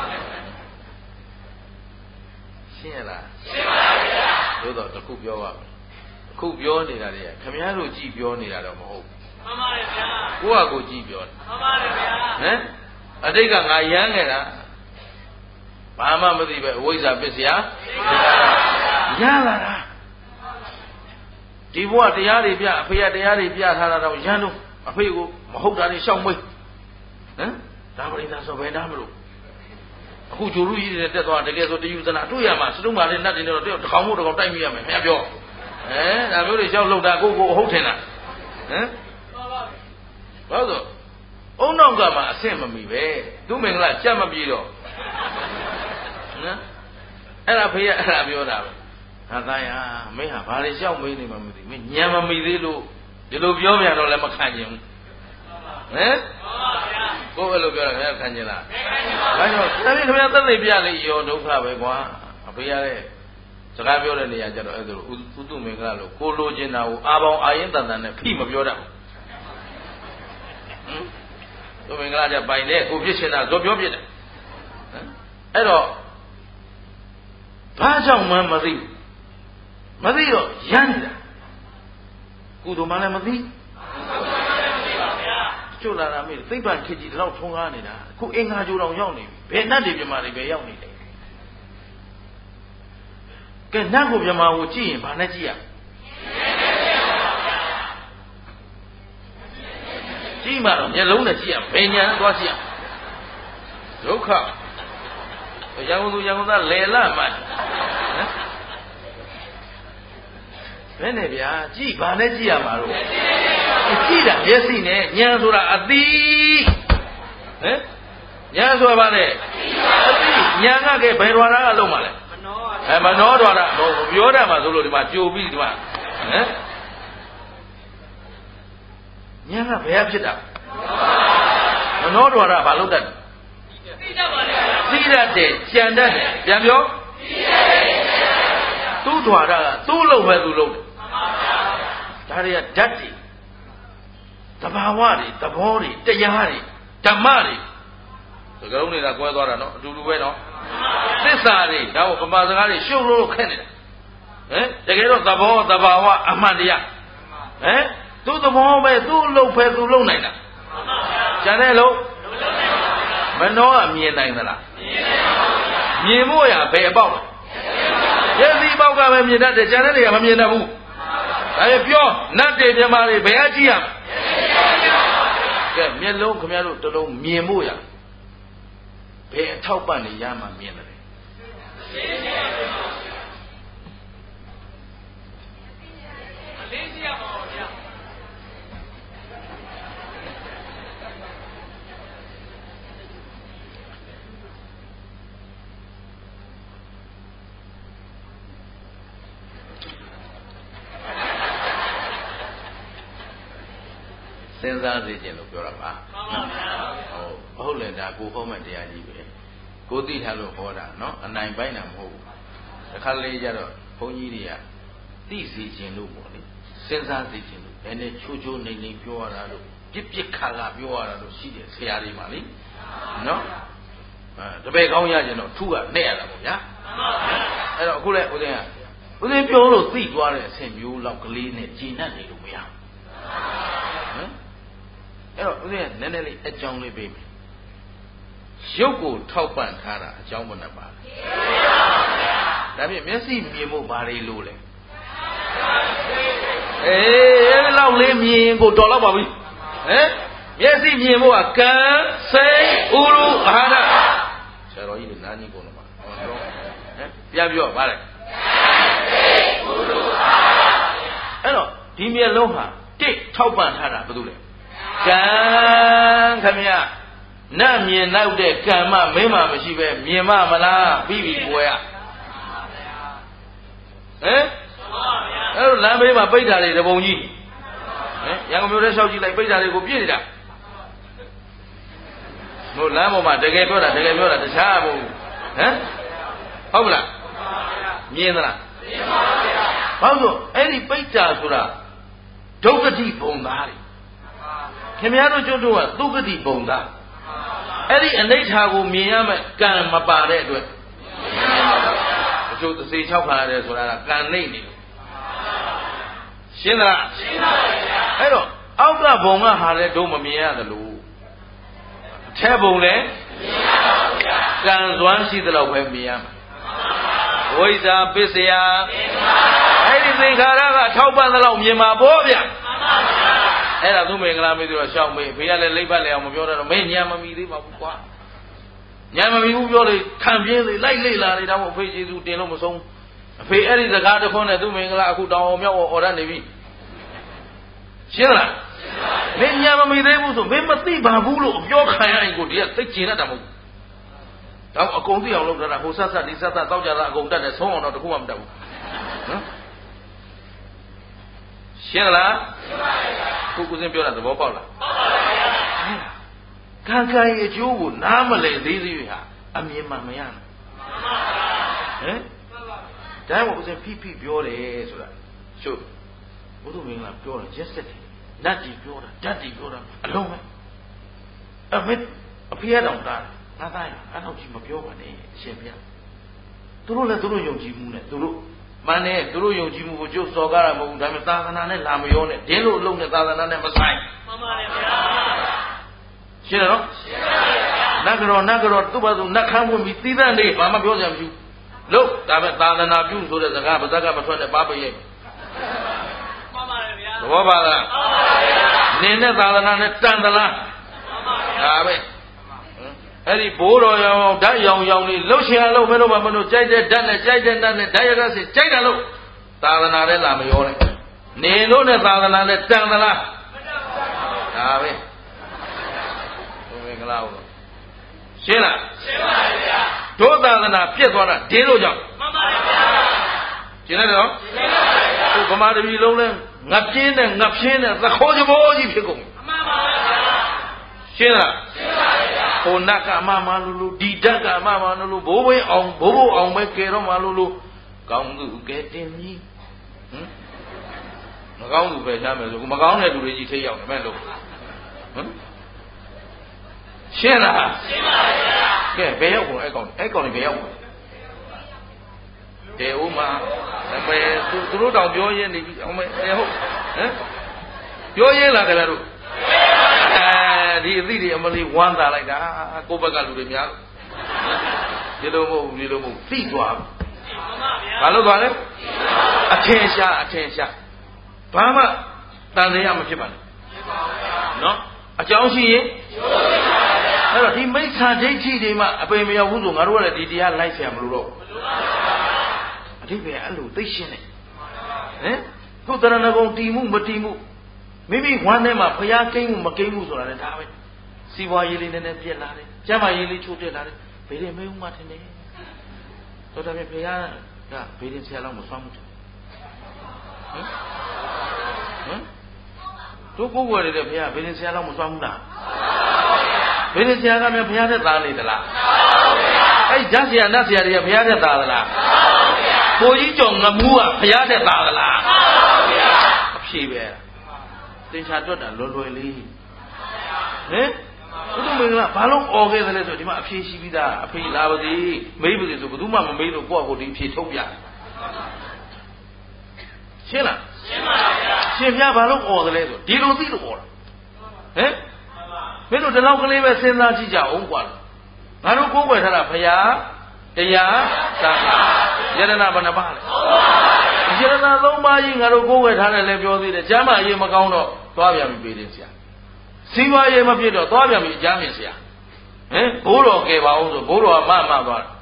ရှင်းရလားရှင်းပါဗျာတို့တော့တစ်ခုပြောပါမယ်အခုပြောနေတာတွေကခင်ဗျားတို့ကြည်ပြောနေတာတော့မဟုတ်ဘူးမှန်ပါတယ်ဗျာကိုယ့်ဟာကိုယ်ကြည်ပြောတယ်မှန်ပါတယ်ဗျာအတိတ်ကငါရမ်းခဲ့တာဘာမှမသိပဲအဝိဇ္ဇာပစ္စယရလာတာဒီဘဝတရားတွေပြအဖေကတရားတွေပြထားတာတော့ရမ်းလို့အဖေကိုမဟုတ်တာတွေရှောက်မွေးဒါပရိသတ်ဆိုဘယ်သားမလို့အခုဂျိုလူကြီးတွေတက်သွားတကယ်ဆိုတယူဇနာတွေ့ရမှာစတုံးပါလေးနတ်တွေတော့တကောင်မို့တကောင်တိုက်မိရမယ်ခင်ဗျာပြောဒါမျိုးတွေရှောက်လောက်တာကိုအဟုတ်ထင်တာဘာလို့အုံနောက်ကမှအဆင့်မမီပဲသူမင်္ဂလာကြက်မပြေတော့အဲ့ဒါဖေးရအဲ့ဒါပြောတာပဲဟာသားရမင်းဟာဘာတွေလျှောက်မေးနေမှမသိမင်းညံမမီသေးလို့ဒီလိုပြောပြန်တော့လည်းမခံကျင်ဘူးကိုယ်ပဲလို့ပြောတာခင်ဗျာခံကျင်လားမခံကျင်ပါဘူးဒါကြောင့်ခင်ဗျာသက်သေပြလေရောဒုက္ခပဲကွာအဖေရတဲ့စကားပြောတဲ့နေရာကျတော့အဲ့ဒါလိုဥတုမင်္ဂလာလို့ကိုလိုချင်တာကိုအာပေါင်းအာရင်တန်တန်နဲ့ဖိမပြောတတ်ဘူးသူမင်္ဂလာကြပိုင်တဲ့ကိုဖြစ်ချင်တာဇောပြောဖြစ်တယ်အဲ့တော့ဘာကြောင့်မှမသိတော့ရမ်းနေတာကုသိုလ်မှလည်းမသိကျွတ်လာတာမေးသိပ္ပံခေတ်ကြီးဒီလောက်ထုံးကားနေတာအခုအင်္ဂါကြိုတော်ရောက်နေပြီဘယ်နတ်တွေပြမာတွေပဲရောက်နေတယ်ကဲနတ်ကိုပြမာကိုကြည့်ရင်ဘာနဲ့ကြည့်ရကြီးမှတော့မျက်လုံးနဲ့ကြည့်ရဘယ်ညာသွားကြည့်ရဒုက္ခရန်ကုန်သူရန်ကုန်သားလဲလာမှဘယ်နဲ့ဗျာကြည့်ဘာနဲ့ကြည့်ရမှာတော့ကြည့်တာမျက်စိနဲ့ဉာဏ်ဆိုတာအသိဟမ်ဉာဏ်ဆိုတာဘာလဲအသိဉာဏ်ကကဲဘယ်တော်ကလုံးမှာလဲမနောတော်တာမပြောတတ်မှာဆိုလို့ဒီမှာကြိုပြီးဒီမှာဟမ်ဉာဏ်ကဘယ်ဖြစ်တာမနောတော်တာဘာလို့တတ်သိတတ်ပါလေသိတတ်တယ်ကြံတတ်တယ်ပြန်ပြောသူ့တော်တာကသူ့လုံးပဲသူ့လုံးတယ်ဒါတွေကဓာတ်တွေသဘာဝတွေသဘောတွေတရားတွေဓမ္မတွေစကားလုံးတွေကကွဲသွားတာနော်အတူတူပဲနော်သစ္စာတွေဒါကိုပမာစကားတွေရှုပ်လို့ခက်နေတာဟမ်တကယ်တော့သဘောသဘာဝအမှန်တရားဟမ်သူ့သဘောပဲသူ့လုံးပဲသူ့လုံးနိုင်တာကျန်တဲ့လုံးမနှောကမြင်နိုင်သလားမြင်ဖို့ရဘယ်အပေါက်လဲမျက်စိပေါက်ကပဲမြင်တတ်တယ်ကျန်တဲ့တွေကမမြင်တတ်ဘူးဒါရပြောနတ်တွေမြမာတွေဘယ်အကြည့်ရမလဲကဲမျက်လုံးခင်ဗျားတို့တလုံးမြင်ဖို့ရဘယ်အထောက်ပံ့နေရမှမြင်တယ်စဉ်းစားစေခြင်းလို့ပြောတာပါဟုတ်လေဒါကိုဟောမှတရားကြီးပဲကိုသိထားလို့ဟောတာနော်အနိုင်ပိုင်းတာမဟုတ်ဘူးတစ်ခါလေကြတော့ဘုန်းကြီးတွေကသိစေခြင်းလို့ပေါ့လေစဉ်းစားစေခြင်းလို့ဘယ်နဲ့ချိုးချိုးနေနေပြောရတာလို့ပြစ်ပြစ်ခါခါပြောရတာလို့ရှိတယ်ဆရာတွေမှာလေနော်တပည့်ကောင်းရခြင်းတော့ထူးကနဲ့ရတာပေါ့ဗျာအဲ့တော့အခုလဲဦးသိန်းပြောလို့သိသွားတဲ့အဆင့်မျိုးလောက်ကလေးနဲ့ကြည်နပ်နေလို့မရဘူးအဲ့တော့ဦးဇင်းကနည်းနည်းလေးအကြောင်းလေးပေးမယ်ရုပ်ကိုထောက်ပံ့ထားတာအကြောင်းဘယ်နှပါလဲဒါဖြင့်မျက်စိမြင်ဖို့ဘာတွေလို့လဲအဲ့လောက်လေးမြင်ကိုတော်တော့ပါပြီဟမ်မျက်စိမြင်ဖို့ကကံစိတ်ဥရုအာဟာရဆရာတော်ကြီးလည်းနားကြီးကုန်တော့ပါဟမ်ပြန်ပြောပါလေအဲ့တော့ဒီမျက်လုံးဟာတစ်ထောက်ပံ့ထားတာဘာလို့လဲကံခမရနတ်မြင်နောက်တဲ့ကံမမင်းမမရှိပဲမြင်မမလားပြီးပြီပွဲရဟမ်အဲ့တော့လမ်းဘေးမှာပိတ်တာတွေတပုံကြီးဟမ်ရန်ကုန်မြို့ထဲလျှောက်ကြည့်လိုက်ပိတ်တာတွေကိုပြည့်နေတာမို့လမ်းပေါ်မှာတကယ်ပြောတာတခြားမဟုတ်ဘူးဟမ်ဟုတ်မလားမြင်သလားမြင်ပါဗျာဘာလို့အဲ့ဒီပိတ်တာဆိုတာဒုက္ခတိဘုံသားတွေခင်ဗျားတို့ကျွတ်တို့ကဒုက္ခတိဘုံသားအဲ့ဒီအနိဋ္ဌာကိုမြင်ရမယ်ကံမပါတဲ့အတွက်အကျိုးသေချောက်ခါရတယ်ဆိုတာကကံနှိမ့်နေရှင်းသလားရှင်းပါဗျာအဲ့တော့အောက်ကဘုံကဟာလဲတို့မမြင်ရတယ်လို့အထက်ဘုံလဲမြင်ရပါဗျာကံစွမ်းရှိသလောက်ပဲမြင်ရမှာဝိဇ္ဇာပစ္စယအဲ့ဒီသင်္ခါရကထောက်ပံ့သလောက်မြင်မှာပေါ့ဗျာအဲ့ဒါသူမင်္ဂလာမေးသူတော့ရှောက်မေးဖေကလည်းလိမ့်ပတ်လေအောင်မပြောတော့မင်းညာမမီသေးပါဘူးကွာညာမမီဘူးပြောလေခံပြင်းလေလိုက်လေလာလေတော့အဖေကျေးဇူးတင်လို့မဆုံးအဖေအဲ့ဒီစကားတစ်ခွန်းနဲ့သူမင်္ဂလာအခုတောင်းအောင်မြောက်အောင်အော်ရနေပြီရှင်းလားမင်းညာမမီသေးဘူးဆိုမင်းမသိပါဘူးလို့ပြောခံရရင်ကိုဒီကသိကျင်တတ်တာမဟုတ်ဘူးတော့အကုန်သိအောင်လုပ်တာဟိုဆက်ဆက်ဒီဆက်ဆက်တောက်ကြတာအကုန်တတ်တယ်ဆုံးအောင်တော့တခုမှမတတ်ဘူးနော်ရှင်းလားရှင်းပါပြီခုကုစင်းပြောတာသဘောပေါက်လားပေါက်ပါပြီကံကံရဲ့အကျိုးကိုနားမလည်သေးသေးဟာအမြင်မှမရဘူးဟမ်ဒါမှမဟုတ်ကုစင်းဖိပြောတယ်ဆိုတာရှုပ်ဘုသူမင်္ဂလာပြောတယ်ရက်စက်တယ်နတ်ကြီးပြောတာဓာတ်ကြီးပြောတာအလုံးပဲအမေအဖေရတော်တာငါသားရအဲ့တော့ကြီးမပြောပါနဲ့အရှင်ဘုရားသူတို့လည်းသူတို့ယုံကြည်မှုနဲ့သူတို့မှန်တယ်သူတို့ယုံကြည်မှုကိုကျုပ်စော်ကားတာမဟုတ်ဘူးဒါပေမဲ့သာသနာနဲ့လာမရောနဲ့ဒင်းလို့အလုံးနဲ့သာသနာနဲ့မဆိုင်မှန်ပါတယ်ဗျာရှင်းတယ်နော်ရှင်းပါပြီဗျာနတ်ကတော့သူ့ဘာသူနတ်ခမ်းဝင်ပြီးသီးသန့်လေးဘာမှပြောစရာမရှိဘူးလို့ဒါပဲသာသနာပြုဆိုတဲ့စကားပါဇက်ကမထွက်နဲ့ပါပရဲ့မှန်ပါတယ်ဗျာသဘောပါလားမှန်ပါဗျာ Nene Tadana Tandala Abe Eddie Boro Young, that young Luciano Menomano, Jade, Dana, Diagas, Jadalo Tadana Lamione Neno Tadana Tandala Abe Sheila Todana Pietona, Dilo General Commander Lolan, Napkin and Napshin and the Hojobo Pico Sheila Onaka Mama Lulu, Didaka Mama Lulu, Bobo on my Kero Malulu, Gangu get in me. Magangu Benjamin, Magana to register young Melo. Sheila, yeah, Bayo, Echo, Bayo. The Uma, and through down Joy, Joy Lagaru. The Emily Wanda like that, go back to the Mial. You don't move, feet to up. Hello, attention. Pama, Tanzania Machiman. No, a Jonesy. He makes her JT, a baby of Wuzum, I wrote a DDR like him. I think we are alluding. Eh? Put on a go Timu. Maybe one name of Payaking Makamus or a David. See why you in a Piala, Jama Yili Chutelari, Pede May Martine. So that a Payana, Pede Salam was found. To go where the Paya, Pede Salam was found. Pede Salam and Payana Dali. I just hear Nasia Payana Dala. For each on the Mua Payana Dala. She bear. They shall not alone. Eh? Palong organ the letter, Dima Pishida, a Pay Lavadi, maybe the Buduma made of what would be Topia. Sheila, Shemia Balong or the letter, Dino see the war. Eh? When the local labor sends out Jija own one. I don't go with her, Paya, Yerana Banabale. Yerana Lomba, I don't go with her and leave the Jama Yamagano. Toabiam Bidia. Siva Yamapito, Toabiam Jamisia. Eh? Bolo gave out Bolo Mama.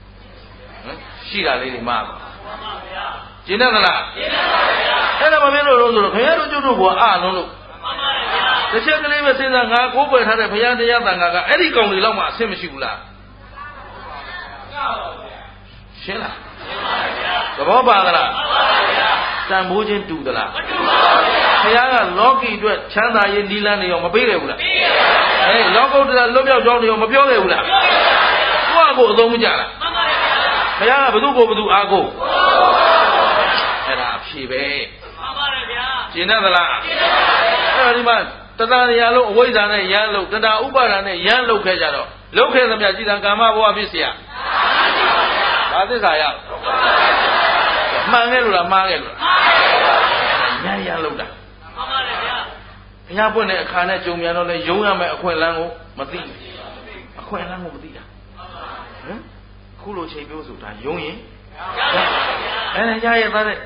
Shira Lady Mama. Jinala. And I'm a little here to do what no. The second name is that go with her a Payana Yanga, Eddie Gong Lama, Semishula. Shilla. The Bobala. Mujin to the lab. Payana Loki to a Chanda in Dilani on Mabila. Hey, Logo to the Lobia Johnny on Mabiola. Go Lomujana. Payana Badugo Badu Ago. And up she bay. Jinadala. Tadana Yellow, Wayana Yellow, Tada Uba and Yellow Kajano. Locate the Yajidan Gama Boavisia. That is I am. Mangela. Yaya Yapone, Kana Jumiano, Yunga, Aquelango, Mati. Aquelango Matia. Kulo Chebusuta, Yungi. And Yaya Vare.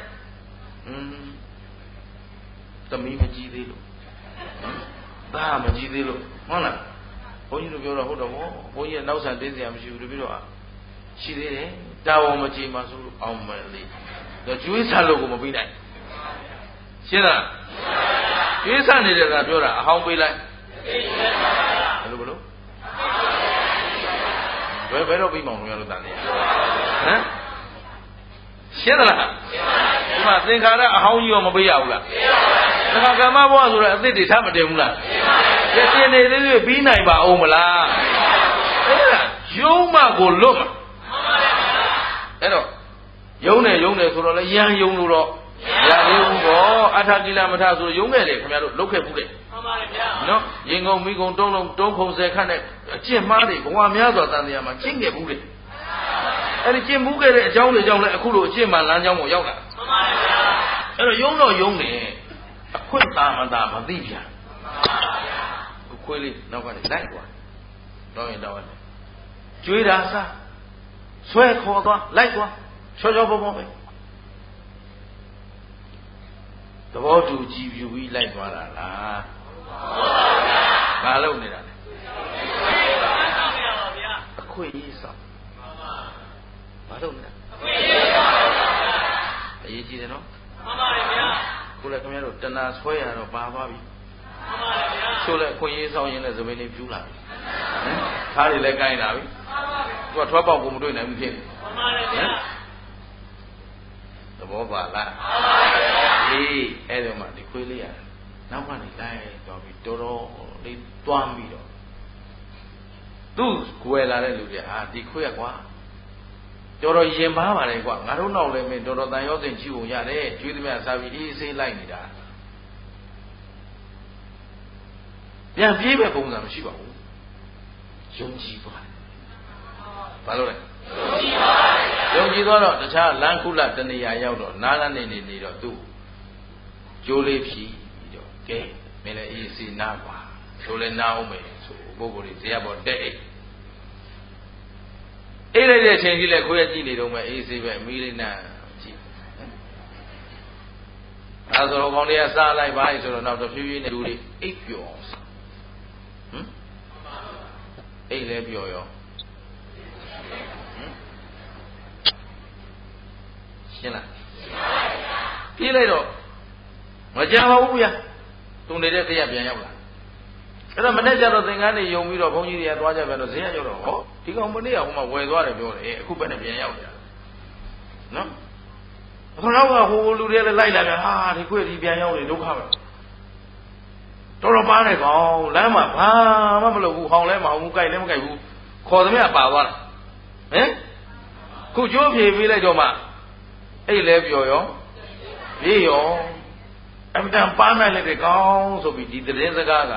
The Mima Gidilo. Dama Gidilo. Mona. When you go to hold of war, when you know that Daisy, I'm sure you will. She did, Dawamaji Masu on my lead. The Jewish Halo Mobina. Shira. You send it at Dora, how we like. Hello. Where will be Mongolia? Shira. You must think how you are Mobila. The Hakama was a city time of Demula. Yes, it be night by Omala. Yoma go look. Hello. Yone, so a young Yonuro. Yago, Atakila Matazo, Yongele, look at it. No, Yingo, Migo, don't hold their kind of Jim Marty, one Yazo than the Yama, King Buge. And Jim Buge, John, Kulu, Jim and Lanjamo Yoga. And you know, Yone, a quick Madame Adivia. Quilly, nobody like one. No, you know it. Juidasa, swear called like one. Show up a moment. The water will give you like one. ဘာလုပ်နေတာလဲအခွင့်အရေးဆောင်ဘာလုပ်နေတာအရေးကြီးတယ်နော်မှန်ပါတယ်ဗျာခုလည်းခင်ဗျားတို့တဏှာဆွဲရတော့ပါသွားပြီမှန်ပါတယ်ဗျာချို့လည်းအခွင့်အရေးဆောင်ရင်လည်းသပင်းလေးပြူးလာပြီခါးတွေလည်းကိုင်းလာပြီသူကထွက်ပေါက်ကိုမတွေ့နိုင်ဘူးဖြစ်နေမှန်ပါတယ်ဗျာသဘောပါလားမှန်ပါတယ်ဗျာအေးအဲ့ဒီမှာဒီခွေးလေးရနောက်ကနေလိုက်တော့ပြီးတော်တော်လေးတွားပြီးတော့သူ့ကွယ်လာတဲ့လူတွေဟာဒီခွေးကွာတော်တော်ရင်ပါပါတယ်ကွာငါတို့နောက်လည်းမင်းတော်တော်တန်ရောစင်ကြည့်ဖို့ရတယ်ကျွေးသမျှစားပြီးအေးဆေးလိုက်နေတာပြန်ပြေးမဲ့ပုံစံမရှိပါဘူးယုံကြည်ပါတယ်ဘာလို့လဲယုံကြည်သွားတော့တခြားလမ်းခုလတနေရာရောက်တော့နားလန်းနေတော့သူ့ကျိုးလေးဖြီးပြီးတော့ကဲမင်းလည်းအေးဆေးနားပါဆိုလဲနားအောင်မယ်ဆိုပုဂ္ဂိုလ်ကြီးဇေယျပေါ်တက်အိတ်အေးလိုက်တဲ့အချိန်ကြီးလဲခွေးရကြည့်နေတော့မှအေးဆေးပဲမီးလေးနာကြည့်အဲဆိုတော့ကောင်းလေးကစားလိုက်ပါဆိုတော့နောက်တော့ဖြည်းဖြည်းနဲ့လူတွေအိတ်ပျော်အောင်အိတ်လည်းပျော်ရောရှင်းလားပြေးလိုက်တော့မကြပါဘူးဗျာသူနေတဲ့ခရပြန်ရောက်လာအဲ့တော့မနေ့ကျတော့သင်္ကန်းတွေယုံပြီးတော့ဘုန်းကြီးတွေကသွားကြပြန်တော့ဈေးရရောက်တော့ဟောဒီကောင်မနေ့ကဟိုမှာဝယ်သွားတယ်ပြောတယ်အခုပဲနဲ့ပြန်ရောက်နေတာနော်အခုတော့ဟိုလူတွေလည်းလိုက်လာပြန်ဟာဒီခွေဒီပြန်ရောက်နေဒုက္ခပဲတော်တော်ပါနေကောင်လမ်းမှာဘာမှမလုပ်ဘူးဟောင်းလဲမအောင်ဘူးကြိုက်လည်းမကြိုက်ဘူးခေါ်သမျှပါသွားတာဟင်ခုကျိုးဖြေပေးလိုက်တော့မှအိတ်လဲပျော်ရောပြေးရောအမှန်တန်ပါနိုင်လိုက်တဲ့ကောင်ဆိုပြီးဒီသတင်းစကားက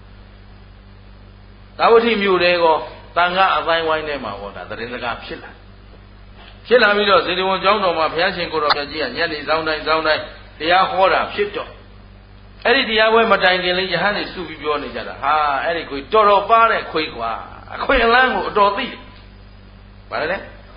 သာဝတိမြို့တဲကောတန်ခါအတိုင်းဝိုင်းထဲမှာဟောတာသတင်းစကားဖြစ်လာပြီးတော့ဇေတဝန်ကျောင်းတော်မှာဘုရားရှင်ကိုတော်မြတ်ကြီးကညနေစောင်းတိုင်းတရားဟောတာဖြစ်တော့အဲ့ဒီတရားပွဲမတိုင်ခင်လေးယဟန်တွေစုပြီးပြောနေကြတာဟာအဲ့ဒီခွေတော်တော်ပါတဲ့ခွေကွာအခွင့်အလန်းကိုအတော်သိဘာလဲ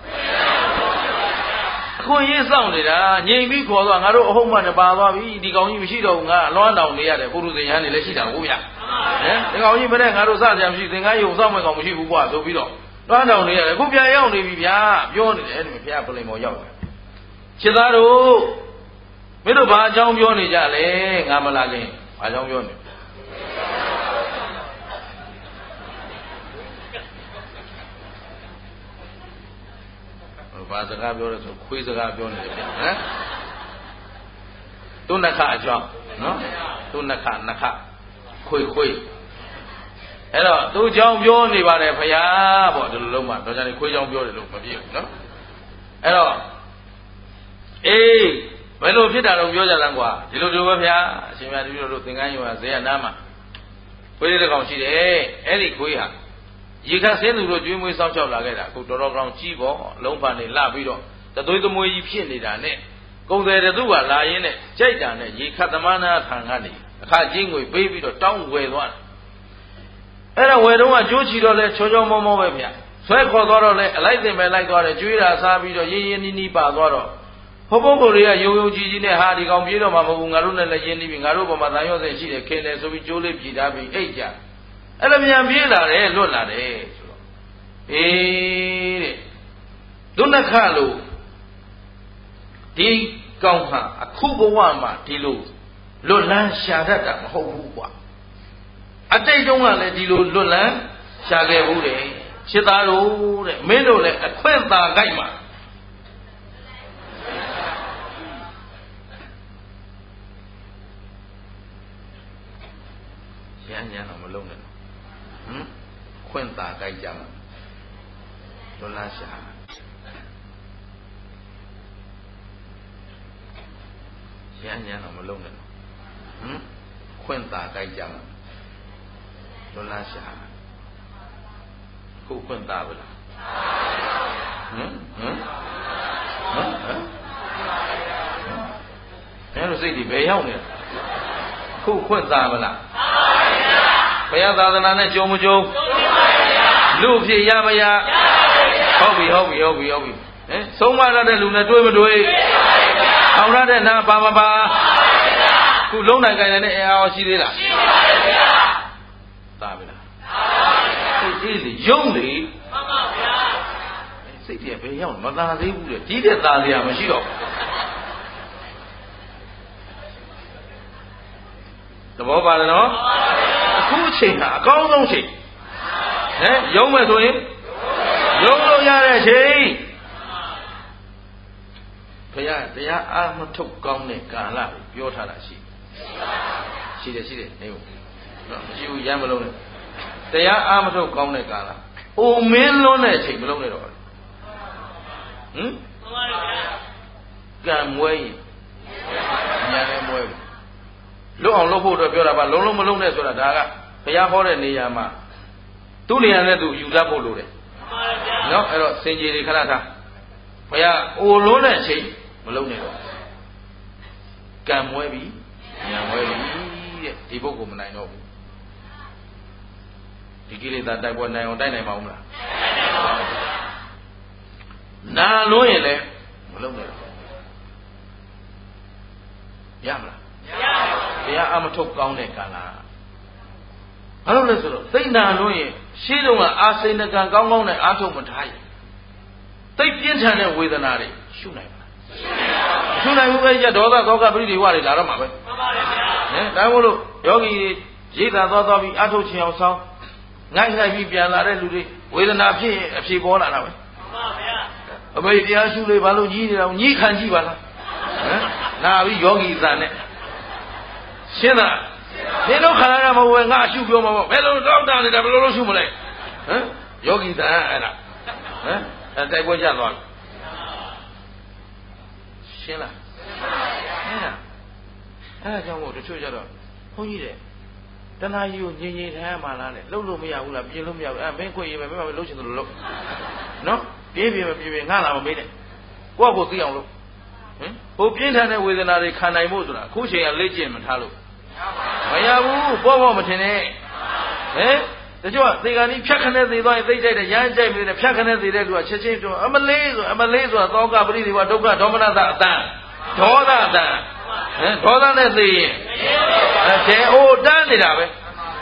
အခွင့်ရေးစောင့်နေတာငြိမ်ပြီးခေါ်သွားငါတို့အဟုတ်မှနဲ့ပါသွားပြီဒီကောင်ကြီးမရှိတော့ဘူးငါအလွမ်းတောင်နေရတယ်ပုရုသေယဟန်တွေလည်းရှိတာဟုတ်ဗျာဟမ်ဒီကောင်ကြီးမနဲ့ငါတို့စကြံမရှိသင်္ကန်းယုံစောင့်မဲ့ကောင်မရှိဘူးကွာဆိုပြီးတော့လွမ်းတောင်နေရတယ်ခုပြန်ရောက်နေပြီဗျာပြောနေတယ်အဲ့ဒီဘုရားပလင်ပေါ်ရောက်တယ်ခြေသားတို့မင်းတို့ဘာအကြောင်းပြောနေကြလဲငါမလာခင်ဘာအကြောင်းပြောနေဘာစကားပြောလဲဆိုခွေးစကားပြောနေတယ်ဗျဟမ်သူနှခအကြောင်းနော်သူနှခခွေအဲ့တော့သူအကြောင်းပြောနေပါတယ်ဖယားပေါ့ဒီလိုလုံးမှတော့ကြတယ်ခွေးအကြောင်းပြောတယ်လို့မဖြစ်ဘူးနော်အဲ့တော့အေးဘယ်လိုဖြစ်တာတော့ပြောကြလမ်းကွာဒီလိုပဲဗျာအရှင်မြတ်တပည့်တော်တို့သင်္ကန်းယုံကဇေယျနာမှာခွေးလေးတစ်ကောင်ရှိတယ်အဲ့ဒီခွေးဟာရေခတ်ဆင်းသူတို့ကျွေးမွေးစောင့်ရှောက်လာခဲ့တာအခုတော်တော်ကောင်းကြီးပေါ့လုံးဖန်နေလှပြီးတော့တသွေးသမွေးကြီးဖြစ်နေတာနဲ့ကုံတယ်တူကလာရင်းနဲ့ကြိုက်တာနဲ့ရေခတ်သမားနာခံကနေအခါချင်းငွေပေးပြီးတော့တောင်းဝယ်သွားတယ်အဲ့ဒါဝယ်တော့ကကြိုးချီတော့လဲချောချောမောမောပဲဗျဆွဲခေါ်သွားတော့လဲအလိုက်တင်ပဲလိုက်သွားတယ်ကျွေးတာစားပြီးတော့ရင်းနီးပါသွားတော့ဟိုပုဂ္ဂိုလ်တွေကယုံကြည်နဲ့ဟာဒီကောင်ပြေးတော့မှမဟုတ်ဘူးငါတို့နဲ့လည်းရင်းနှီးပြီးငါတို့ဘုံမှာတန်ရော့စင်ရှိတယ်ခင်တယ်ဆိုပြီးကြိုးလေးပြည်ထားပြီးအိတ်ကြအဲ့လိုမြန်ပြေးလာတယ်လွတ်လာတယ်ဆိုတော့အေးတဲ့ဒုနခလို့ဒီကောင်ဟာအခုဘဝမှာဒီလိုလွတ်လန်းရှာတတ်တာမဟုတ်ဘူးကွာအတိတ်တုန်းကလည်းဒီလိုလွတ်လန်းရှာခဲ့ဘူးတဲ့ရှင်းသားတို့တဲ့မင်းတို့လည်းအခွင့်သာကြိုက်မှာရမ်းတော့မလုံးနဲ့ခွင့်သာကြိုက်ကြမှာလွတ်လန်းရှာရမ်းတော့မလုံးနဲ့ခွင့်သာကြိုက်ကြမှာလွတ်လန်းရှာခုခွင့်သာဗလားအဲ့လိုစိတ်ဒီဘယ်ရောက်နေခုခွင့်သာဗလားဘုရားသာသနာနဲ့ကြုံမကြုံလူဖြစ်ရမရဟုတ်ပြီဆုံးမရတဲ့လူနဲ့တွေ့မတွေ့အောင်ရတဲ့နာပါမပါခုလုံးနိုင်ကြတယ်နဲ့အားရှိသေးလားရှိပါရဲ့ဗျာသားပြီလားစိတ်ကြီးလေယုံလေမှန်ပါဗျာစိတ်ကြီးဘယ်ရောက်မသားသေးဘူးလေကြီးတဲ့သားစရာမရှိတော့သဘောပါလားနော်အခုအချိန်ကအကောင်းဆုံးချိန်ဟမ်ယုံမယ်ဆိုရင်ယုံလို့ရတဲ့ချိန်ဘုရားတရားအာမထုတ်ကောင်းတဲ့ကာလကိုပြောထားတာရှိတယ်နေဘူးမရှိဘူးရမ်းမလုံးနဲ့တရားအာမထုတ်ကောင်းတဲ့ကာလအိုမင်းလုံးတဲ့အချိန်မလုံးနဲ့တော့ဟမ်ကံမွဲရင်ညာလည်းမွဲဘူးလွတ်အောင်လုပ်ဖို့အတွက်ပြောတာပါလုံးမလုံးနဲ့ဆိုတာဒါကဘုရားဟောတဲ့နေရာမှာသူ့နေရာနဲ့သူယူတတ်ဖို့လိုတယ်နော်အဲ့တော့စင်ကြီးတွေခဏထားဘုရားအိုလုံးတဲ့အချိန်မလုံးနဲ့တော့ကံမွဲပြီညာမွဲပြီတဲ့ဒီပုဂ္ဂိုလ်မနိုင်တော့ဘူးဒီကိလေသာတိုက်ပွဲနိုင်အောင်တိုက်နိုင်ပါဦးမလားနာလို့ရင်လည်းမလုံးနဲ့တော့ရမလားမရပါဘူးတရားအမထုတ်ကောင်းတဲ့ကာလဘာလို့လဲဆိုတော့သိနာလို့ရင်ရှင်းတော့ကအာစိဏကံကောင်းကောင်းနဲ့အာထုတ်မထားရင်သိပြင်းထန်တဲ့ဝေဒနာတွေရှုနိုင်ပါလားရှုနိုင်ဘူးပဲကြဒေါသသောကပရိဒီဝတွေလာတော့မှာပဲမှန်ပါဗျာဟင်ဒါမို့လို့ယောဂီရိတ်သာသွားပြီးအာထုတ်ခြင်းအောင်ဆောင်းငိုက်လိုက်ပြီးပြန်လာတဲ့လူတွေဝေဒနာဖြစ်ရင်အဖြေပေါ်လာတာပဲမှန်ပါဗျာအမေတရားရှုလို့ဘာလို့ကြီးနေတာညှိခံကြည့်ပါလားဟမ်နာပြီးယောဂီသာနဲ့ရှင်းလားနေတော့ခန္ဓာကမဟုတ်ဘူးငါအရှုပြောမှာပေါ့ဘယ်လိုတောက်တာနေတာဘယ်လိုလုပ်ရှုမလဲဟမ်ယောဂီသာအဲ့ဒါဟမ်အဲ့တိုက်ပွဲကြသွားပြီရှင်းလားအဲ့ဒါကြောင့်မို့တချို့ကြတော့ဘုန်းကြီးတဲ့တဏှာကြီးကိုငြိမ်ငြိမ်ထားမှလားတဲ့လှုပ်လို့မရဘူးလားပြင်လို့မရဘူးအဲ့မင်းခွင့်ရမယ်မင်းမလှုပ်ချင်တယ်လို့လှုပ်နော်ပြေးငါလာမမေးနဲ့ကိုယ့်ကိုသိအောင်လို့ဟင်ဟိုပြင်းထန်တဲ့ဝေဒနာတွေခံနိုင်ဖို့ဆိုတာအခုချိန်ကလေ့ကျင့်မထားလို့မရဘူးပေါ့မထင်နဲ့ဟင်တချို့ကသေကံကြီးဖြတ်ခနဲ့သေသွားရင်သိကြတယ်ရမ်းကြိုက်ပြီးတယ်ဖြတ်ခနဲ့သေတဲ့လူကချက်ချင်းပြောအမလေးဆိုတာသောကပရိဒီဝဒုက္ခဒေါမနတအတန်ဒေါသအတန်ဟင်ဒေါသနဲ့သေရင်တဲ့အိုတန်းနေတာပဲ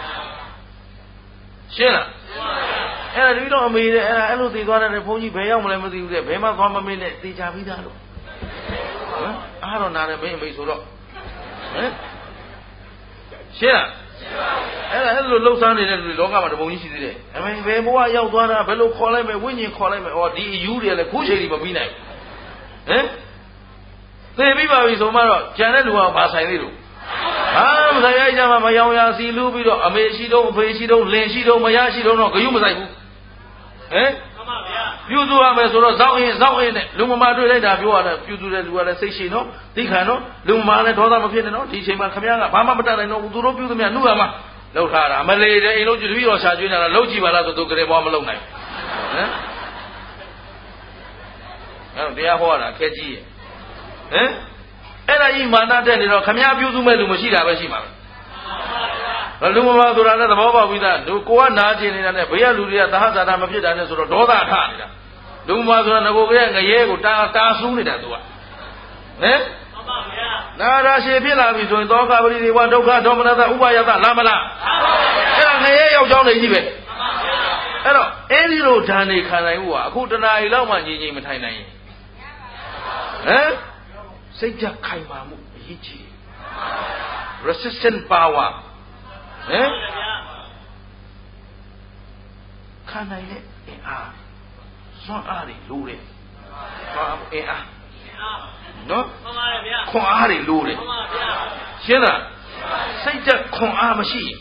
ရှင်းလားအဲ့ဒါဒီတော့အမေတဲ့အဲ့လိုသေသွားတဲ့ဘုန်းကြီးဘယ်ရောက်မလဲမသိဘူးတဲ့ဘယ်မှသွားမမေးနဲ့သေချာပြီးသားလို့ဟမ်အားတော့နာတယ်မင်းအမေဆိုတော့ဟမ်ရှင်းလားအဲ့လိုလှုပ်ရှားနေတဲ့လူတွေလောကမှာတပုံကြီးရှိသေးတယ်အမေဘယ်ဘဝရောက်သွားတာဘယ်လိုခေါ်လိုက်မယ်ဝိညာဉ်ခေါ်လိုက်မယ်ဩဒီအယူတွေလည်းခုချိန်ကြီးမပြီးနိုင်ဘူးဟမ်သေပြီးပါပြီဆိုမှတော့ကြံတဲ့လူကဘာဆိုင်သေးလို့ဟာမဆိုင်ရကြမှာမယောင်ရာစီလူပြီးတော့အမေရှိတော့အဖေရှိတော့လင်ရှိတော့မယားရှိတော့ဂယုမဆိုင်ဘူးဟမ်မှန်ပါဗျာပြုစုရမယ်ဆိုတော့ဇောက်အင်းနဲ့လူမမာတွေ့လိုက်တာပြောရတယ်ပြုစုတဲ့လူကလည်းစိတ်ရှိနော်သိခံနော်လူမမာလည်းဒေါသမဖြစ်နဲ့နော်ဒီချိန်မှာခမရကဘာမှမတတ်နိုင်တော့ဘူးသူတို့ပြုသမျှနှုတ်ရမှာလောက်ထားတာမလေးတဲ့အိမ်လုံးကျတပြီးတော့ရှာကျွေးနေတာလောက်ကြည့်ပါလားဆိုသူကလေးဘွားမလုံနိုင်ဟမ်အဲ့တော့တရားဟောရတာအခက်ကြီးရဲ့ဟမ်အဲ့ဒါကြီးမာနတက်နေတော့ခမရပြုစုမဲ့လူမရှိတာပဲရှိမှာပဲလူမမာဆိုတာလည်းသဘောပေါက်ပြီးသားလူကိုကနာကျင်နေတာနဲ့ဘေးကလူတွေကသဟဇာတာမဖြစ်တာနဲ့ဆိုတော့ဒေါသထနေတာလူမမာဆိုတာငကိုကငရဲကိုတာဆူးနေတာသူကဟမ်မှန်ပါဗျာနာရာရှိဖြစ်လာပြီဆိုရင်သောကပရိဒီဝဒုက္ခဒေါမနတဥပါယတလာမလားအဲ့ဒါငရဲရောက်ကြောင်းနေကြီးပဲအဲ့တော့အဲ့ဒီလိုဓာန်နေခံနိုင်ဘူးကအခုတဏှာကြီးလောက်မှငြိမ်မထိုင်နိုင်ရင်ဟမ်စိတ်ဓာတ်ခိုင်မာမှုအရေးကြီး resistant power ဟမ်ခံနိုင်တဲ့အင်အားစွမ်းအားတွေလိုတယ်စွမ်းအင်အားနော်မှန်ပါတယ်ဗျာခွန်အားတွေလိုတယ်မှန်ပါဗျာရှင်းလားစိတ်ဓာတ်ခွန်အားမရှိရင်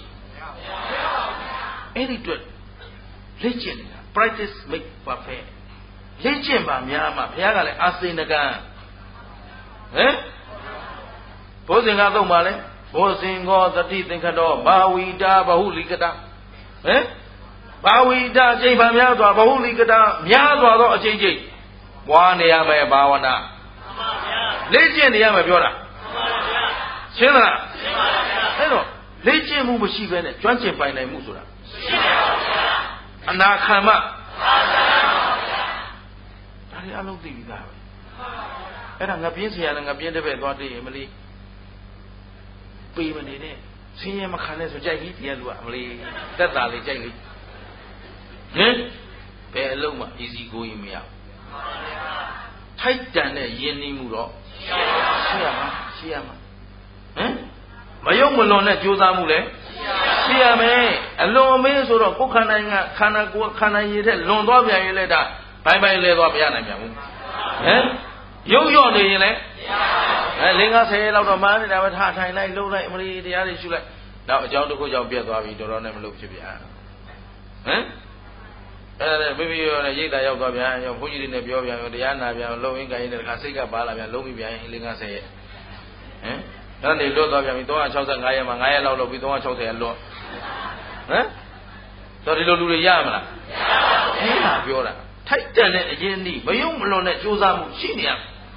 အဲ့ဒီအတွက်လေ့ကျင့်နေတာ practice make perfect လေ့ကျင့်ပါများမှဘုရားကလည်းအာစေနကံဟမ်ဘုဇင်ကတော့မှလဲဘောဇင်ကောသတိသင်္ခတောဘာဝီတာဘဟုလိကတာဟမ်ဘာဝီတာအကျိန်ပါများစွာဘဟုလိကတာများစွာသောအကျိန်ကျိန်ပွားနေရမယ်ဘာဝနာမှန်ပါဗျာလေ့ကျင့်နေရမယ်ပြောတာမှန်ပါဗျာရှင်းလားရှင်းပါဗျာအဲ့တော့လေ့ကျင့်မှုမရှိဘဲနဲ့ကျွမ်းကျင်ပိုင်နိုင်မှုဆိုတာရှိပါဗျာအနာခံမသာသနာပါဗျာဒါတွေအလုံးသိပြီးသားပဲအဲ့ဒါငါပြင်းเสียရတယ်ငါပြင်းတဲ့ဘက်သွားတည်ရင်မလီပေမနေနဲ့ဆင်းရဲမခံနဲ့ဆိုကြိုက်ကြီးတရားလူကအမလေးတက်တာလေးကြိုက်လေးဟင်ဘယ်အလုံးမှ easy going မရထိုက်တန်တဲ့ယဉ်နှီးမှုတော့ရှိရမှာဟမ်မယုံမလွန်တဲ့ကြိုးစားမှုလည်းရှိရမယ်အလွန်အမင်းဆိုတော့ကိုယ်ခန္ဓာကခန္ဓာကိုယ်ခန္ဓာရည်တဲ့လွန်သွားပြန်ရင်လည်းဒါဘိုင်းလဲသွားမရနိုင်ပြန်ဘူးဟမ်ရုပ်ရော့နေရင်လည်း50လောက်တော့မှန်းနေတာပဲထားထိုင်လိုက်လှုပ်လိုက်အမလီတရားတွေရှုလိုက်နောက်အကြောင်းတစ်ခုကြောင့်ပြတ်သွားပြီတော်တော်နဲ့မလုပ်ဖြစ်ပြန်ဟမ်မိမိရောနဲ့ရိတ်တာရောက်သွားပြန်ရောဘုန်းကြီးတွေနဲ့ပြောပြန်ရောတရားနာပြန်လုံရင်းကြရင်တခါစိတ်ကပါလာပြန်လုံးပြီးပြန်ရင်50ရဲ့ဟမ်နောက်နေလွတ်သွားပြန်ပြီ365ရက်မှာ9ရက်လောက်လုပ်ပြီး360ရက်လွတ်ဟမ်တော့ဒီလိုလူတွေရမလားအဲ့ဒါပြောတာထိုက်တန်တဲ့အရင်နည်းမယုံမလွန်တဲ့ကြိုးစားမှုရှိနေရ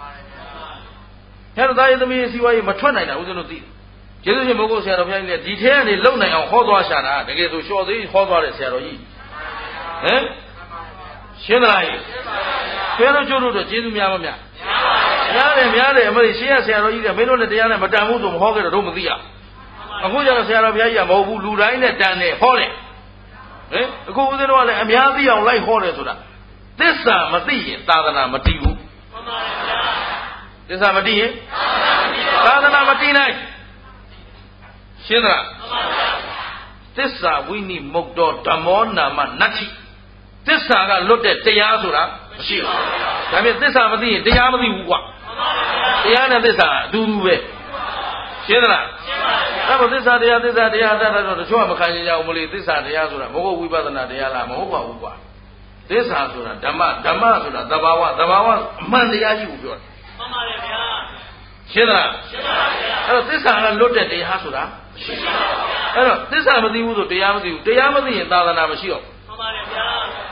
အဲ့တော့သားရသမီးစီဝါရေးမထွက်နိုင်တာဦးဇင်းတို့သိကျေးဇူးရှင်ဘုရားဆရာတော်ဘုရားကြီးလည်းဒီထဲကနေလုံနိုင်အောင်ဟောသွားရှာတာတကယ်ဆိုလျှော်သေးဟောသွားတဲ့ဆရာတော်ကြီးဟမ်ရှင်းသလားကြီးဘယ်လိုကျိုးတို့တော့ကျေးဇူးများမများများတယ်အမလေးရှင်းရဆရာတော်ကြီးကမင်းတို့နဲ့တရားနဲ့မတန်ဘူးဆိုမဟောခဲ့တော့မသိရအခုကျတော့ဆရာတော်ဘုရားကြီးကမဟုတ်ဘူးလူတိုင်းနဲ့တန်တယ်ဟောတယ်ဟင်အခုဦးဇင်းတို့ကလည်းအများသိအောင်လိုက်ဟောတယ်ဆိုတာသစ္စာမသိရင်သာသနာမတည်ဘူးမှန်ပါဗျာသစ္စာမတည်ရင်သာသနာမတည်နိုင်ရှင်းသလားမှန်ပါဗျာသစ္စာဝိနိမုတ်တော်ဓမ္မောနာမနတ္ထိသစ္စာကလွတ်တဲ့တရားဆိုတာမရှိဘူးဒါပေမဲ့သစ္စာမသိရင်တရားမသိဘူးကွာတရားနဲ့သစ္စာအတူတူပဲရှင်းသလားရှင်းပါဗျာအဲ့တော့သစ္စာတရားတတ်တော့တချို့ကမခံကြဘူးမလို့သစ္စာတရားဆိုတာမဟုတ်ဝိပဿနာတရားလားမဟုတ်ပါဘူးကွာသစ္စာဆိုတာဓမ္မဆိုတာသဘာဝအမှန်တရားကြီးကိုပြောတယ်မှန်ပါတယ်ဗျာရှင်းသလားရှင်းပါဗျာအဲ့တော့သစ္စာကလွတ်တဲ့တရားဆိုတာမရှိပါဘူးဗျာအဲ့တော့သစ္စာမသိဘူးဆိုတရားမသိဘူးတရားမသိရင်သာသနာမရှိတော့မှန်ပါတယ်ဗျာ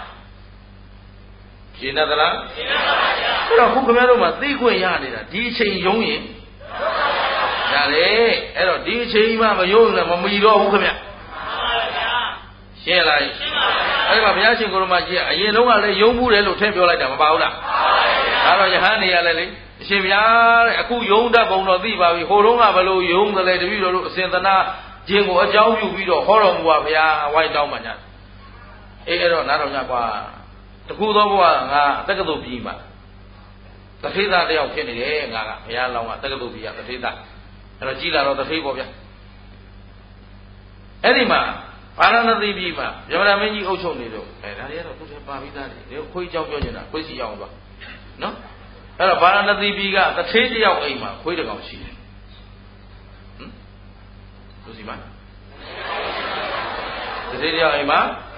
ရှင်းသလားရှင်းပါဗျာအဲ့တော့ခုခင်ဗျားတို့မှာသိခွင့်ရနေတာဒီအချိန်ယုံရင်ရတယ်အဲ့တော့ဒီအချိန်မှမယုံရင်မမီတော့ဘူးခင်ဗျာမှန်ပါတယ်ဗျာရှင်းလားရှင်းပါဗျာအဲ့မှာဘုရားရှင်ကိုရမကြီးကအရင်တုန်းကလည်းယုံမှုတယ်လို့ထည့်ပြောလိုက်တာမပါဘူးလားမှန်ပါဗျာဒါတော့ယဟန်နေရလဲလေအရှင်ဗျာတဲ့အခုယုံတတ်ပုံတော့သိပါပြီဟိုတုန်းကဘယ်လိုယုံတယ်လဲတပည့်တော်တို့အစဉ်သနာခြင်းကိုအကြောင်းပြုပြီးတော့ဟောတော်မူပါဗျာဝိုင်းတောင်းပါညာအေးအဲ့တော့နားတော်ညကွာတခုသောဘုရားငါတက္ကသိုလ်ပြည်မှာတထေးသားတယောက်ဖြစ်နေတယ်ငါကဘုရားလောင်းကတက္ကသိုလ်ပြည်ကတထေးသားအဲ့တော့ကြီးလာတော့တထေးပေါ့ဗျာအဲ့ဒီမှာပါရဏသီပြည်မှာဗြဟ္မဏမင်းကြီးအုပ်ချုပ်နေတော့ဒါတွေကတော့သူထဲပါပြီးသားတွေခွေးကြောက်ပြောနေတာခွေးစီအောင်သွားနော်အဲ့တော့ပါရဏသီပြည်ကတထေးတယောက်အိမ်မှာခွေးတစ်ကောင်ရှိတယ်သူစီမှာတထေးတယောက်အိမ်မှာ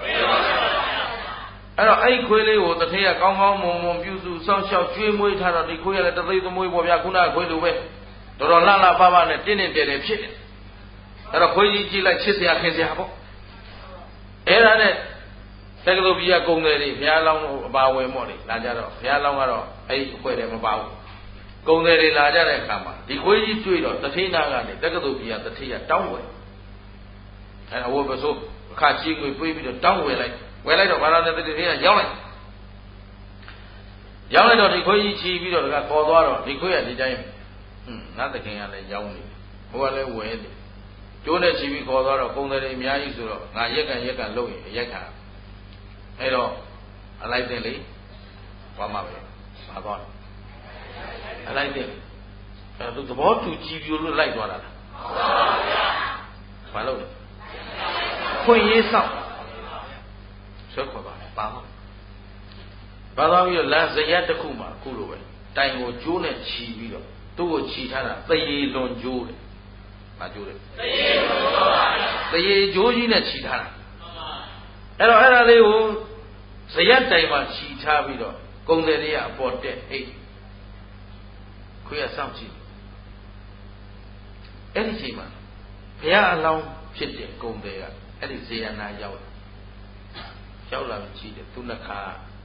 အဲ့တော့အဲ့ခွေးလေးကိုတထေးကကောင်းကောင်းမွန်မွန်ပြုစုစောင့်ရှောက်ကျွေးမွေးထားတော့ဒီခွေးကလည်းတသိသမွေးပေါ့ဗျာခုနကခွေးလိုပဲတော်တော်လှလှပပနဲ့တင်းတင်းတဲတဲဖြစ်တယ်အဲ့တော့ခွေးကြီးကြည့်လိုက်ချစ်စရာခင်စရာပေါ့အဲ့ဒါနဲ့တက္ကသိုလ်ပြည်ကဂုံတယ်တွေဘုရားလောင်းအပါဝင်ပေါ့လေလာကြတော့ဘုရားလောင်းကတော့အဲ့ဒီအခွဲတယ်မပါဘူးဂုံတယ်တွေလာကြတဲ့အခါမှာဒီခွေးကြီးတွေ့တော့တထေးနာကနေတက္ကသိုလ်ပြည်ကတထေးကတောင်းဝယ်အဲ့ဒါဝယ်ပစိုးအခါကြီးကိုပြေးပြီးတော့တောင်းဝယ်လိုက်တော့ဘာသာတဲ့တထေးကရောက်လိုက်တော့ဒီခွေးကြီးချီပြီးတော့တကခေါ်သွားတော့ဒီခွေးကဒီတိုင်းငါသခင်ကလည်းရောင်းနေဘိုးကလည်းဝယ်တယ်ကျိုးနဲ့ချီပြီးခေါ်သွားတော့ပုံတယ်အများကြီးဆိုတော့ငါရက်ကန်လုပ်ရင်ရက်ခံအဲ့တော့အလိုက်တဲ့လေဘာမှပဲဘာသွားအလိုက်တဲ့အဲ့သူသဘောတူကြည်ပြိုလို့လိုက်သွားတာလားမှန်ပါဗျာဘာလို့လဲခွင့်ရေးဆောင်ဆွဲခေါ်ပါပါဘာသွားပြီးတော့လမ်းဇရက်တစ်ခုမှာအခုလိုပဲတိုင်ကိုကျိုးနဲ့ချီပြီးတော့သူ့ကိုချီထားတာသေရီလွန်ကျိုးတယ်။ဘာကျိုးလဲ။သေရီလွန်ကျိုးပါဗျာ။သေရီကျိုးကြီးနဲ့ချီထားတာ။အဲ့တော့အဲ့ဒါလေးကိုဇရက်တိုင်မှာချီထားပြီးတော့ကုံတယ်တွေကအပေါ်တက်အိတ်ခွေးကစောင့်ကြည့်။အဲ့ဒီချိန်မှာဘုရားအလောင်းဖြစ်တဲ့ကုံတယ်ကအဲ့ဒီဇေယနာရောက်လာပြီးကြည့်တယ်သူနှခါ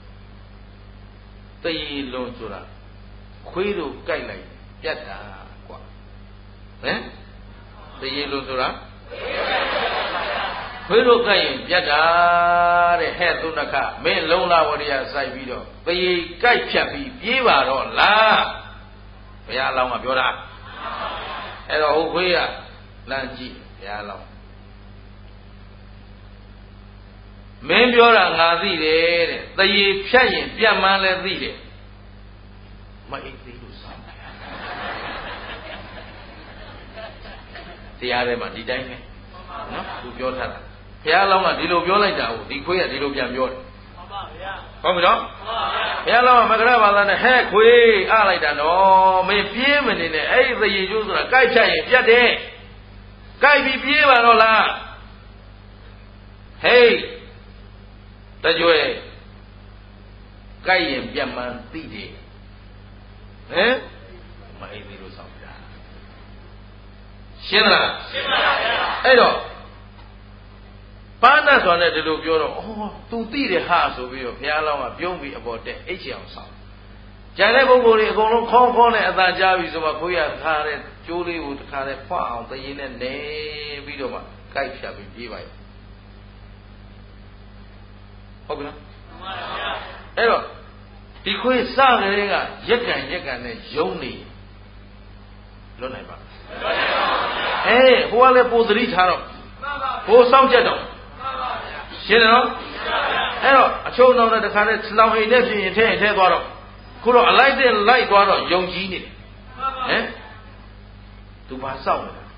သေရီလွန်ဆိုတာခွေးတို့ကြိုက်လိုက်ပြတ်တာကွာဟမ်သေရီလွန်ဆိုတာခွေးတို့ကြိုက်ရင်ပြတ်တာတဲ့ဟဲ့သူနှခမင်းလုံလာဝရိယစိုက်ပြီးတော့သေရီကြိုက်ဖြတ်ပြီးပြေးပါတော့လားဘုရားအလောင်းကပြောတာအဲ့တော့ဟိုခွေးကလမ်းကြည့်ရားလောင်းမင်းပြောတာငါသိတယ်တဲ့တရေဖြတ်ရင်ပြတ်မှန်းလဲသိတယ်မအိတ်သိလို့စောင်းတရားထဲမှာဒီတိုင်းပဲနော်သူပြောထားတာဘုရားလောင်းကဒီလိုပြောလိုက်တာကိုဒီခွေးကဒီလိုပြန်ပြောတယ်ဟုတ်ပါဗျာဟုတ်ပြီနော်ဘုရားလောင်းကမကရဘာသာနဲ့ဟဲ့ခွေးအားလိုက်တာနော်မင်းပြေးမနေနဲ့အဲ့ဒီတရေကျိုးဆိုတာကြိုက်ဖြတ်ရင်ပြတ်တယ်ကြိုက်ပြီးပြေးပါတော့လားဟေးတကြွယ်ကြိုက်ရင်ပြတ်မှန်းသိတယ်ဟမ်မအိပ်သေးလို့ဆောင်ပြတာရှင်းလားရှင်းပါဗျာအဲ့တော့ဘာနာဆိုတဲ့ဒီလိုပြောတော့ဩ तू သိတယ်ဟာဆိုပြီးတော့ဘုရားလောင်းကပြုံးပြီးအပေါ်တက်အိတ်ချအောင်ဆောင်ကျန်တဲ့ပုဂ္ဂိုလ်တွေအကုန်လုံးခေါင်းခေါင်းနဲ့အသာကြားပြီးဆိုမှခွေးရခါတဲ့ကျိုးလေးကိုတစ်ခါတည်းဖွာအောင်တရင်နဲ့နေပြီးတော့မှကြိုက်ဖြတ်ပြီးပြေးပါရဲ့ဟုတ်ကဲ့နော်မှန်ပါဗျာအဲ့တော့ဒီခွေးစကလေးကရက်ကန်နဲ့ယုံနေလွတ်နိုင်ပါလွတ်နိုင်ပါဘူးဟိုကလည်းပိုသတိထားတော့ဟိုစောင့်ကြက်တော့ရှင်းတယ်နော်အဲ့တော့အချုံတော်နဲ့တခါတည်းလောင်အိမ်နဲ့ပြင်ရင်ထဲသွားတော့ခုတော့အလိုက်တဲ့လိုက်သွားတော့ယုံကြည်နေတယ်ဟမ်သူဘာစောင့်လဲ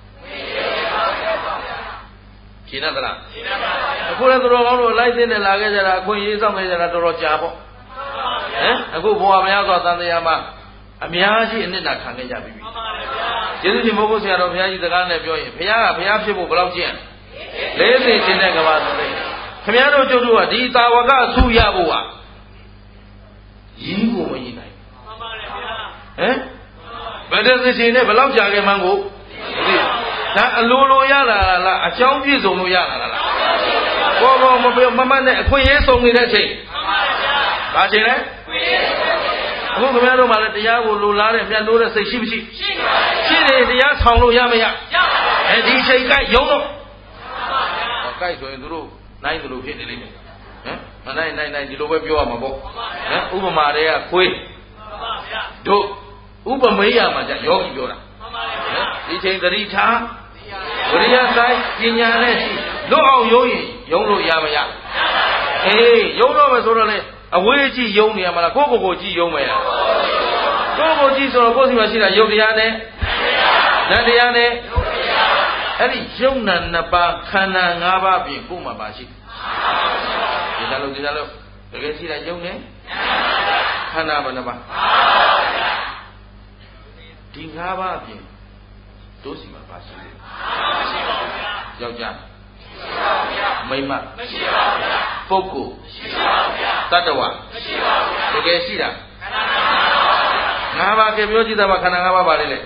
ရှင်းသလားရှင်းပါပါအခုလည်းသူတော်ကောင်းတို့လိုက်တဲ့နဲ့လာခဲ့ကြတာအခွင့်အရေးစောင့်နေကြတာတော်တော်ကြာပေါ့ဟမ်အခုဘဝမရသောသံတရားမှာအများကြီးအနစ်နာခံခဲ့ကြပြီကျေးဇူးရှင်ဘုရားဆရာတော်ဘုရားကြီးစကားနဲ့ပြောရင်ဘုရားကဘုရားဖြစ်ဖို့ဘယ်လောက်ကျင့်40ကျင့်တဲ့ကဘာဆိုလဲခင်ဗျားတို့ကျုပ်တို့ကဒီတာဝကဆုရဖို့ကရည်ကိုမရည်နိုင်မှန်ပါတယ်ဗျာဟမ်ဘယ်တဲ့စီနဲ့ဘယ်လောက်ကြာခဲ့မှန်းကိုဒါအလိုလိုရလာလားအကြောင်းပြည့်စုံလို့ရလာလားဘောမပြောမမနဲ့အခွင့်အရေးဆုံးနေတဲ့အချိန်မှန်ပါတယ်ဗျာဘာချိန်လဲအခုခင်ဗျားတို့မှလည်းတရားကိုလိုလားတဲ့မြတ်လို့တဲ့စိတ်ရှိမရှိရှိပါဘူးရှိတယ်တရားဆောင်လို့ရမရရပါဘူးဒီချိန်ကရုံတော့မှန်ပါဗျာဟောကြိုက်ဆိုရင်သူတို့နိုင်သလိုဖြစ်နေလိမ့်မယ်ဟမ်မနိုင်ဒီလိုပဲပြောရမှာပေါ့ဟမ်ဥပမာတွေကခွေးမှန်ပါဗျာတို့ဥပမေယမှာじゃယောဂီပြောတာမှန်ပါဗျာဒီချိန်သတိထားဝိရိယဆိုင်ပညာနဲ့လွတ်အောင်ယုံရင်ယုံလို့ရမရအေးယုံတော့မယ်ဆိုတော့လေအဝေးကြည့်ယုံနေရမလားကိုယ့်ကိုယ်ကြည့်ယုံမယ်ကိုယ့်ကိုယ်ကြည့်ဆိုတော့ကိုယ့်စီမှာရှိတာယုံတရားနဲ့နတ်တရားနဲ့အဲ့ဒီယုံနာနှစ်ပါးခန္ဓာ၅ပါးပြင်ကိုယ်မှာပါရှိဒီလိုတကယ်ရှိတာယုံနေခန္ဓာဘယ်နှပါးဒီ၅ပါးပြင်တို့စီမှာပါရှိတယ်မရှိပါဘူးဗျာယောက်ျားမရှိပါဘူးဗျာမိန်းမမရှိပါဘူးဗျာပုဂ္ဂိုလ်မရှိပါဘူးဗျာတတ္တဝါမရှိပါဘူးဗျာတကယ်ရှိတာခန္ဓာ၅ပါးကပြောကြည့်တာပါခန္ဓာ၅ပါးပါလေလေ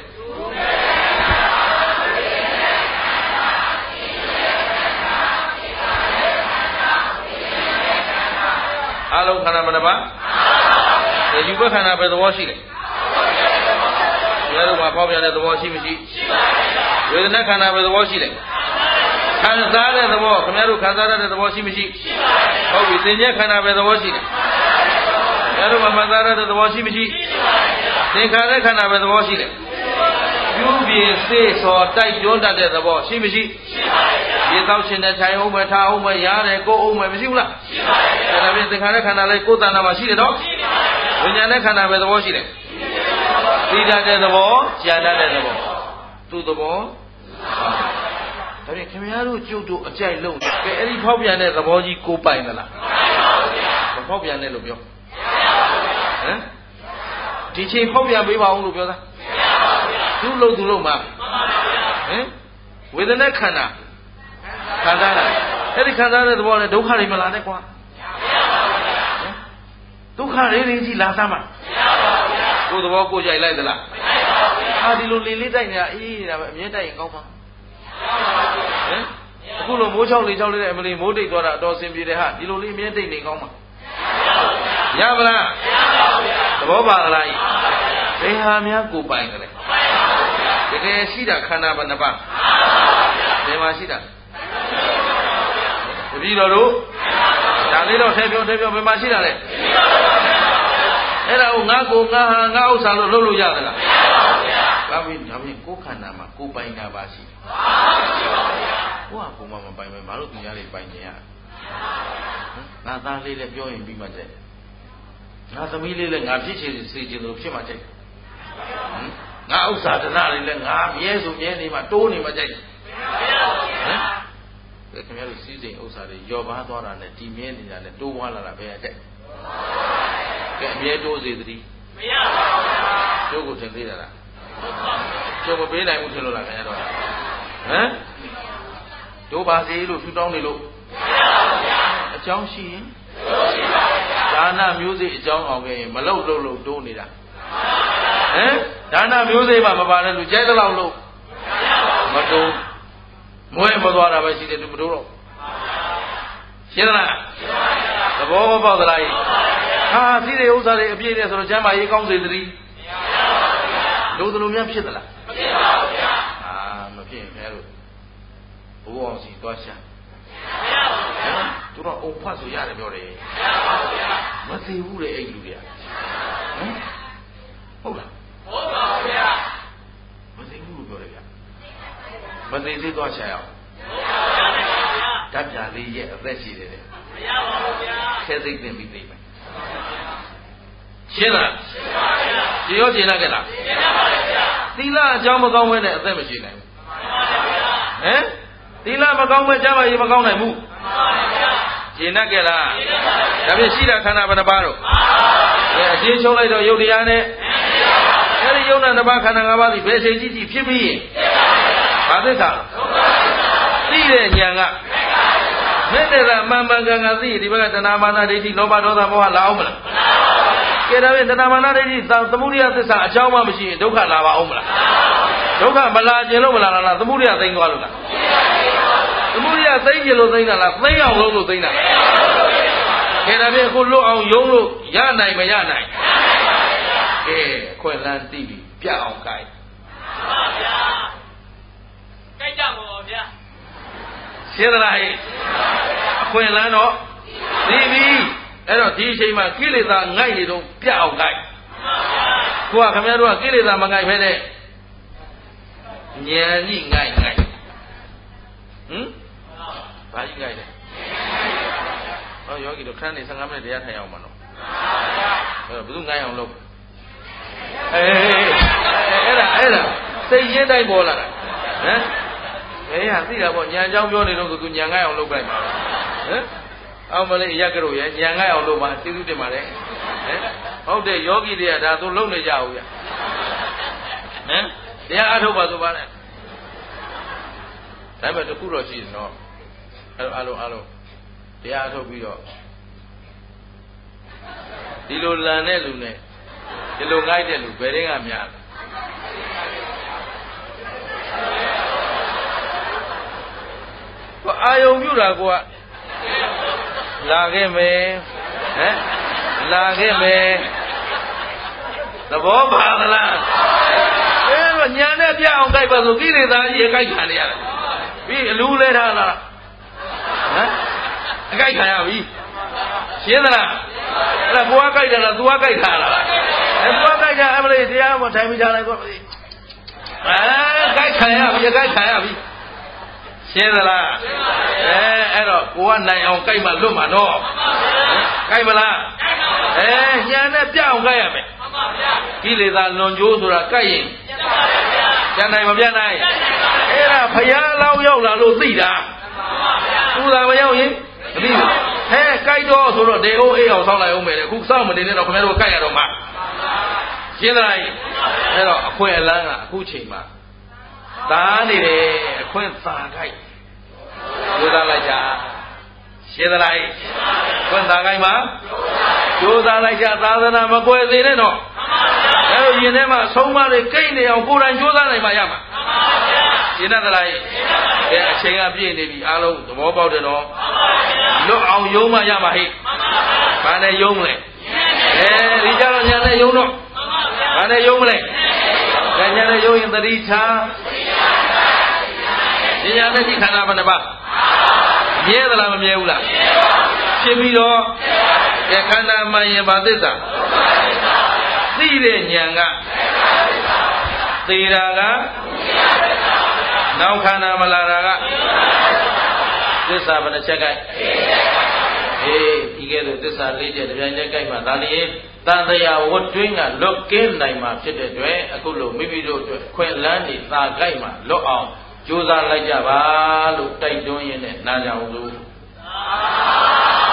အလုံးခန္ဓာမနှပါဒီယူဘခန္ဓာပဲသဘောရှိတယ်ဘယ်လိုမှဖောက်ပြန်တဲ့သဘောရှိမရှိရှိပါဘူးဝေဒနာခန္ဓာပဲသဘောရှိတယ်ခံစားတဲ့သဘောခင်ဗျားတို့ခံစားရတဲ့သဘောရှိမရှိရှိပါဘူးဟုတ်ပြီသင်္ကြန်ခန္ဓာပဲသဘောရှိတယ်ခင်ဗျားတို့မှမစားရတဲ့သဘောရှိမရှိရှိပါဘူးသင်္ခါရခန္ဓာပဲသဘောရှိတယ်ပြုပြင်စေးစော်တိုက်တွန်းတတ်တဲ့သဘောရှိမရှိရှိပါဘူးရေသောက်ရှင်တဲ့ခြိုင်အောင်ပဲထားအောင်ပဲရားတယ်ကိုယ်အောင်ပဲမရှိဘူးလားရှိပါဘူးဒါပြင်သင်္ခါရခန္ဓာလေးကိုယ်တဏ္ဍာမှာရှိတယ်နော်ရှိပါဘူးဝိညာဉ်နဲ့ခန္ဓာပဲသဘောရှိတယ်သိတတ်တဲ့သဘောကြားတတ်တဲ့သဘောသူ့သဘောဒါဖြင့်ခင်ဗျားတို့ကျုပ်တို့အကြိုက်လုံးကဲအဲ့ဒီဖောက်ပြန်တဲ့သဘောကြီးကိုပိုင်သလားမဖောက်ပြန်နဲ့လို့ပြောဟမ်ဒီချိန်ဖောက်ပြန်ပေးပါဦးလို့ပြောတာသူ့လို့မှာဟမ်ဝေဒနာခန္ဓာခံစားတာအဲ့ဒီခံစားတဲ့သဘောနဲ့ဒုက္ခတွေမလာနဲ့ကွာဒုက္ခတွေကြီးလာသားမှာကိုယ်သဘောကိုကြိုက်လိုက်သလားဟာဒီလိုလေးတိုက်နေတာအေးဒါပဲအမြဲတိုက်ရင်ကောင်းပါဟမ်အခုလိုမိုးချောက်လေးနဲ့အမလီမိုးတိတ်သွားတာအတော်ဆင်ပြေတယ်ဟာဒီလိုလေးအမြဲတိတ်နေကောင်းပါရပါလားသဘောပါလားဘယ်ဟာများကိုပိုင်ကြလဲတကယ်ရှိတာခန္ဓာဘယ်နှပါဘယ်မှာရှိတာတပည့်တော်တို့ဒါလေးတော့ထဲပြောဘယ်မှာရှိတာလဲအဲ့ဒါကိုငါကိုငါဟာငါဥစ္စာလို့လုပ်လို့ရသလားမရပါဘူးဗျာဘာဖြစ်ဒါဖြင့်ကိုယ်ခန္ဓာမှာကိုယ်ပိုင်တာပါရှိကိုယ့်ဟာကိုယ်မှမပိုင်ပဲမလို့သူများတွေပိုင်နေရငါသားလေးလည်းပြောရင်ပြီးမှတဲ့ငါသမီးလေးလည်းငါဖြစ်ချင်စေချင်လို့ဖြစ်မှတဲ့ငါဥစ္စာဒနာလေးလည်းငါမြဲဆိုမြဲနေမှတိုးနေမှတဲ့ခင်ဗျားတို့စီးစိမ်ဥစ္စာတွေယောပါသွားတာနဲ့ဒီမြဲနေတာနဲ့တိုးဝါလာတာပဲတဲ့ကဲအမြဲတိုးစေသတည်းမရပါဘူးကျိုးကိုသင်သေးတာလားကျိုးမပေးနိုင်ဘူးထင်လို့လားခင်ဗျားတို့တို့ပါစေလို့ထူတောင်းနေလို့မရပါဘူးဗျာအကြောင်းရှိရင်ဒါနမျိုးစိအကြောင်းအောင်ခဲ့ရင်မလုတ်လို့တိုးနေတာဒါနမျိုးစိမှမပါတဲ့လူကြိုက်တဲ့လောက်လို့မတိုးမွဲမသွားတာပဲရှိတယ်သူမတိုးတော့ရှင်းလားသဘောမပေါက်သလားဟာစီးတဲ့ဥစ္စာတွေအပြည့်နဲ့ဆိုတော့ကျမ်းမာရေးကောင်းစေသတည်းလို့တို့များဖြစ်သလားမဖြစ်ပါဘူးဗျာမဖြစ်ရင်ခင်ဗျားတို့ဘိုးအောင်စီသွားရှာသူတော့အုံဖတ်ဆိုရတယ်ပြောတယ်မသိဘူးလေအဲ့လူတွေကဟုတ်လားဟုတ်ပါဘူးဗျာမသိဘူးလို့ပြောတယ်ဗျာမသိသေးသွားရှာရအောင်ဓာတ်ပြာလေးရဲ့အသက်ရှိတယ်မရပါဘူးဗျာဆဲသိသိပြီးသိမယ်ရှင်းလားရှင်းပါဗျာဒီရောရှင်းလားကဲလားရှင်းပါပါဗျာသီလအကြောင်းမကောင်းဘဲနဲ့အသက်မရှိနိုင်ဘူးသီလမကောင်းဘဲကျမ်းမာရေးမကောင်းနိုင်ဘူးရှင်းတတ်ကြလားဒါဖြင့်ရှိတာခန္ဓာဘယ်နှပါတော့အချင်းချုပ်လိုက်တော့ယုတ်တရားနဲ့အဲဒီယုတ်နာတစ်ပါးခန္ဓာ၅ပါးသည်ဘယ်ချိန်ကြီးဖြစ်ပြီးရင်ဘာသစ္စာသိတဲ့ဉာဏ်ကမေတ္တာမှန်မှန်ကန်ကန်သိဒီဘက်ကတဏှာမာနဒိဋ္ဌိလောဘဒေါသမောဟလာအောင်မလားကဲဒါဖြင့်တဏှာမာနဒိဋ္ဌိသမုဒိယသစ္စာအကြောင်းမှမရှိရင်ဒုက္ခလာပါအောင်မလားဒုက္ခမလာခြင်းလို့မလာလားသမုဒိယသိမ်းသွားလို့လားသမုဒိယသိမ်းခြင်းလို့သိမ်းတာလားသိမ်းအောင်လုပ်လို့သိမ်းတာလားကဲဒါဖြင့်အခုလွတ်အောင်ယုံလို့ရနိုင်မရနိုင်ကဲခွင့်လန်းသိပြီပြတ်အောင်ကြိုက်ပါဗျာကြိုက်ကြပါဗျာရှင်းသလားဟဲ့အခွင့်လန်းတော့သိပြီအဲ့တော့ဒီအချိန်မှာကိလေသာငိုက်နေတော့ပြတ်အောင်ကြိုက်ကိုကခင်ဗျားတို့ကကိလေသာမငိုက်ဖဲနဲ့ဉာဏ်ကြီးငိုက်ဘာကြီးငိုက်လဲဟောယောဂီတို့ခဏနေ15မိနစ်တရားထိုင်အောင်မနော်အဲ့တော့ဘယ်သူငိုက်အောင်လုပ်အဲ့ဒါစိတ်ရင်းတိုင်းပေါ်လာတာအေးဟာသိတာပေါ့ညာအကြောင်းပြောနေတော့သူညာငိုက်အောင်လုပ်လိုက်ပါအောင်မလေးရက်ကြလို့ရညာငိုက်အောင်လုပ်ပါသိသူတင်ပါလေဟုတ်တယ်ယောဂီတွေကဒါသူလုံနေကြဘူးဗျတရားအထုတ်ပါဆိုပါနဲ့ဒါပေမဲ့တခုတော့ရှိတယ်နော်အဲ့အလုံးတရားအထုတ်ပြီးတော့ဒီလိုလန်တဲ့လူနဲ့ဒီလိုငိုက်တဲ့လူဘယ်တွေကများအာယုံပြုတာကလာခဲ့မယ်လာခဲ့မယ်သဘောပါသလားတော့ညာနဲ့ပြအောင်ကြိုက်ပါဆိုကိလေသာကြီးအကြိုက်ခံနေရတယ်ပြီးအလူလဲထားလားအကြိုက်ခံရပြီရှင်းသလားအဲ့ဒါကိုကကြိုက်တယ်လားသူကကြိုက်တာလားသူကကြိုက်တာအမလေးတရားမထိုင်မိကြလိုက်ပေါ့ကြိုက်ခံရပြီကြိုက်ခံရပြီရှင်းသလားအဲ့တော့ကိုကနိုင်အောင်ကြိုက်မှလွတ်မှာတော့ကြိုက်မလားညာနဲ့ပြအောင်ကြိုက်ရမယ်ကိလေသာလွန်ကျိုးဆိုတာကြိုက်ရင်ပြန်နိုင်မပြန်နိုင်အဲ့ဒါဖယားလောင်းရောက်လာလို့သိတာသူသာမရောက်ရင်မသိဘူးကြိုက်တော့ဆိုတော့ဒေအိုးအေးအောင်ဆောင်းလိုက်အောင်မယ်အခုစောင့်မတင်နဲ့တော့ခင်ဗျားတို့ကြိုက်ရတော့မှာရှင်းသလားအဲ့တော့အခွင့်အလန်းကအခုချိန်မှာသာနေတယ်အခွင့်သာကြိုက်ကြိုးစားလိုက်ကြရှင်းသလားခွင့်သာကြိုက်မှာကြိုးစားလိုက်ကြသာသနာမကွယ်သေးနဲ့တော့အဲ့တော့ယင်ထဲမှာဆုံးမတွေကိတ်နေအောင်ကိုယ်တိုင်ကြိုးစားနိုင်မှရမှာရှင်းသလားအချိန်ကပြည့်နေပြီအားလုံးသဘောပေါက်တယ်နော်လွတ်အောင်ယုံမှရမှာဟိဘာနဲ့ယုံမလဲဒီကြတော့ညာနဲ့ယုံတော့ဘာနဲ့ယုံမလဲညာနဲ့ယုံရင်သတိထားဉာဏ်နဲ့ရှိခန္ဓာဘယ်နှပါမြဲသလားမမြဲဘူးလားဖြစ်ပြီးတော့ခန္ဓာမှန်ရင်ဘာသစ္စာသိတဲ့ဉာဏ်ကသေတာကနောက်ခန္ဓာမလာတာကသစ္စာဘယ်နှချက်ကြိုက်ဒီကဲလို့သစ္စာ၄ချက်တစ်ပြိုင်တည်းကြိုက်မှဒါလည်းတန်တရားဝတ်တွင်းကလွတ်ကင်းနိုင်မှာဖြစ်တဲ့အတွက်အခုလို့မိမိတို့အတွက်ခွင့်လန်းနေသာကြိုက်မှလွတ်အောင်ကြိုးစားလိုက်ကြပါလို့တိုက်တွန်းရင်းနဲ့နားကြအောင်လို့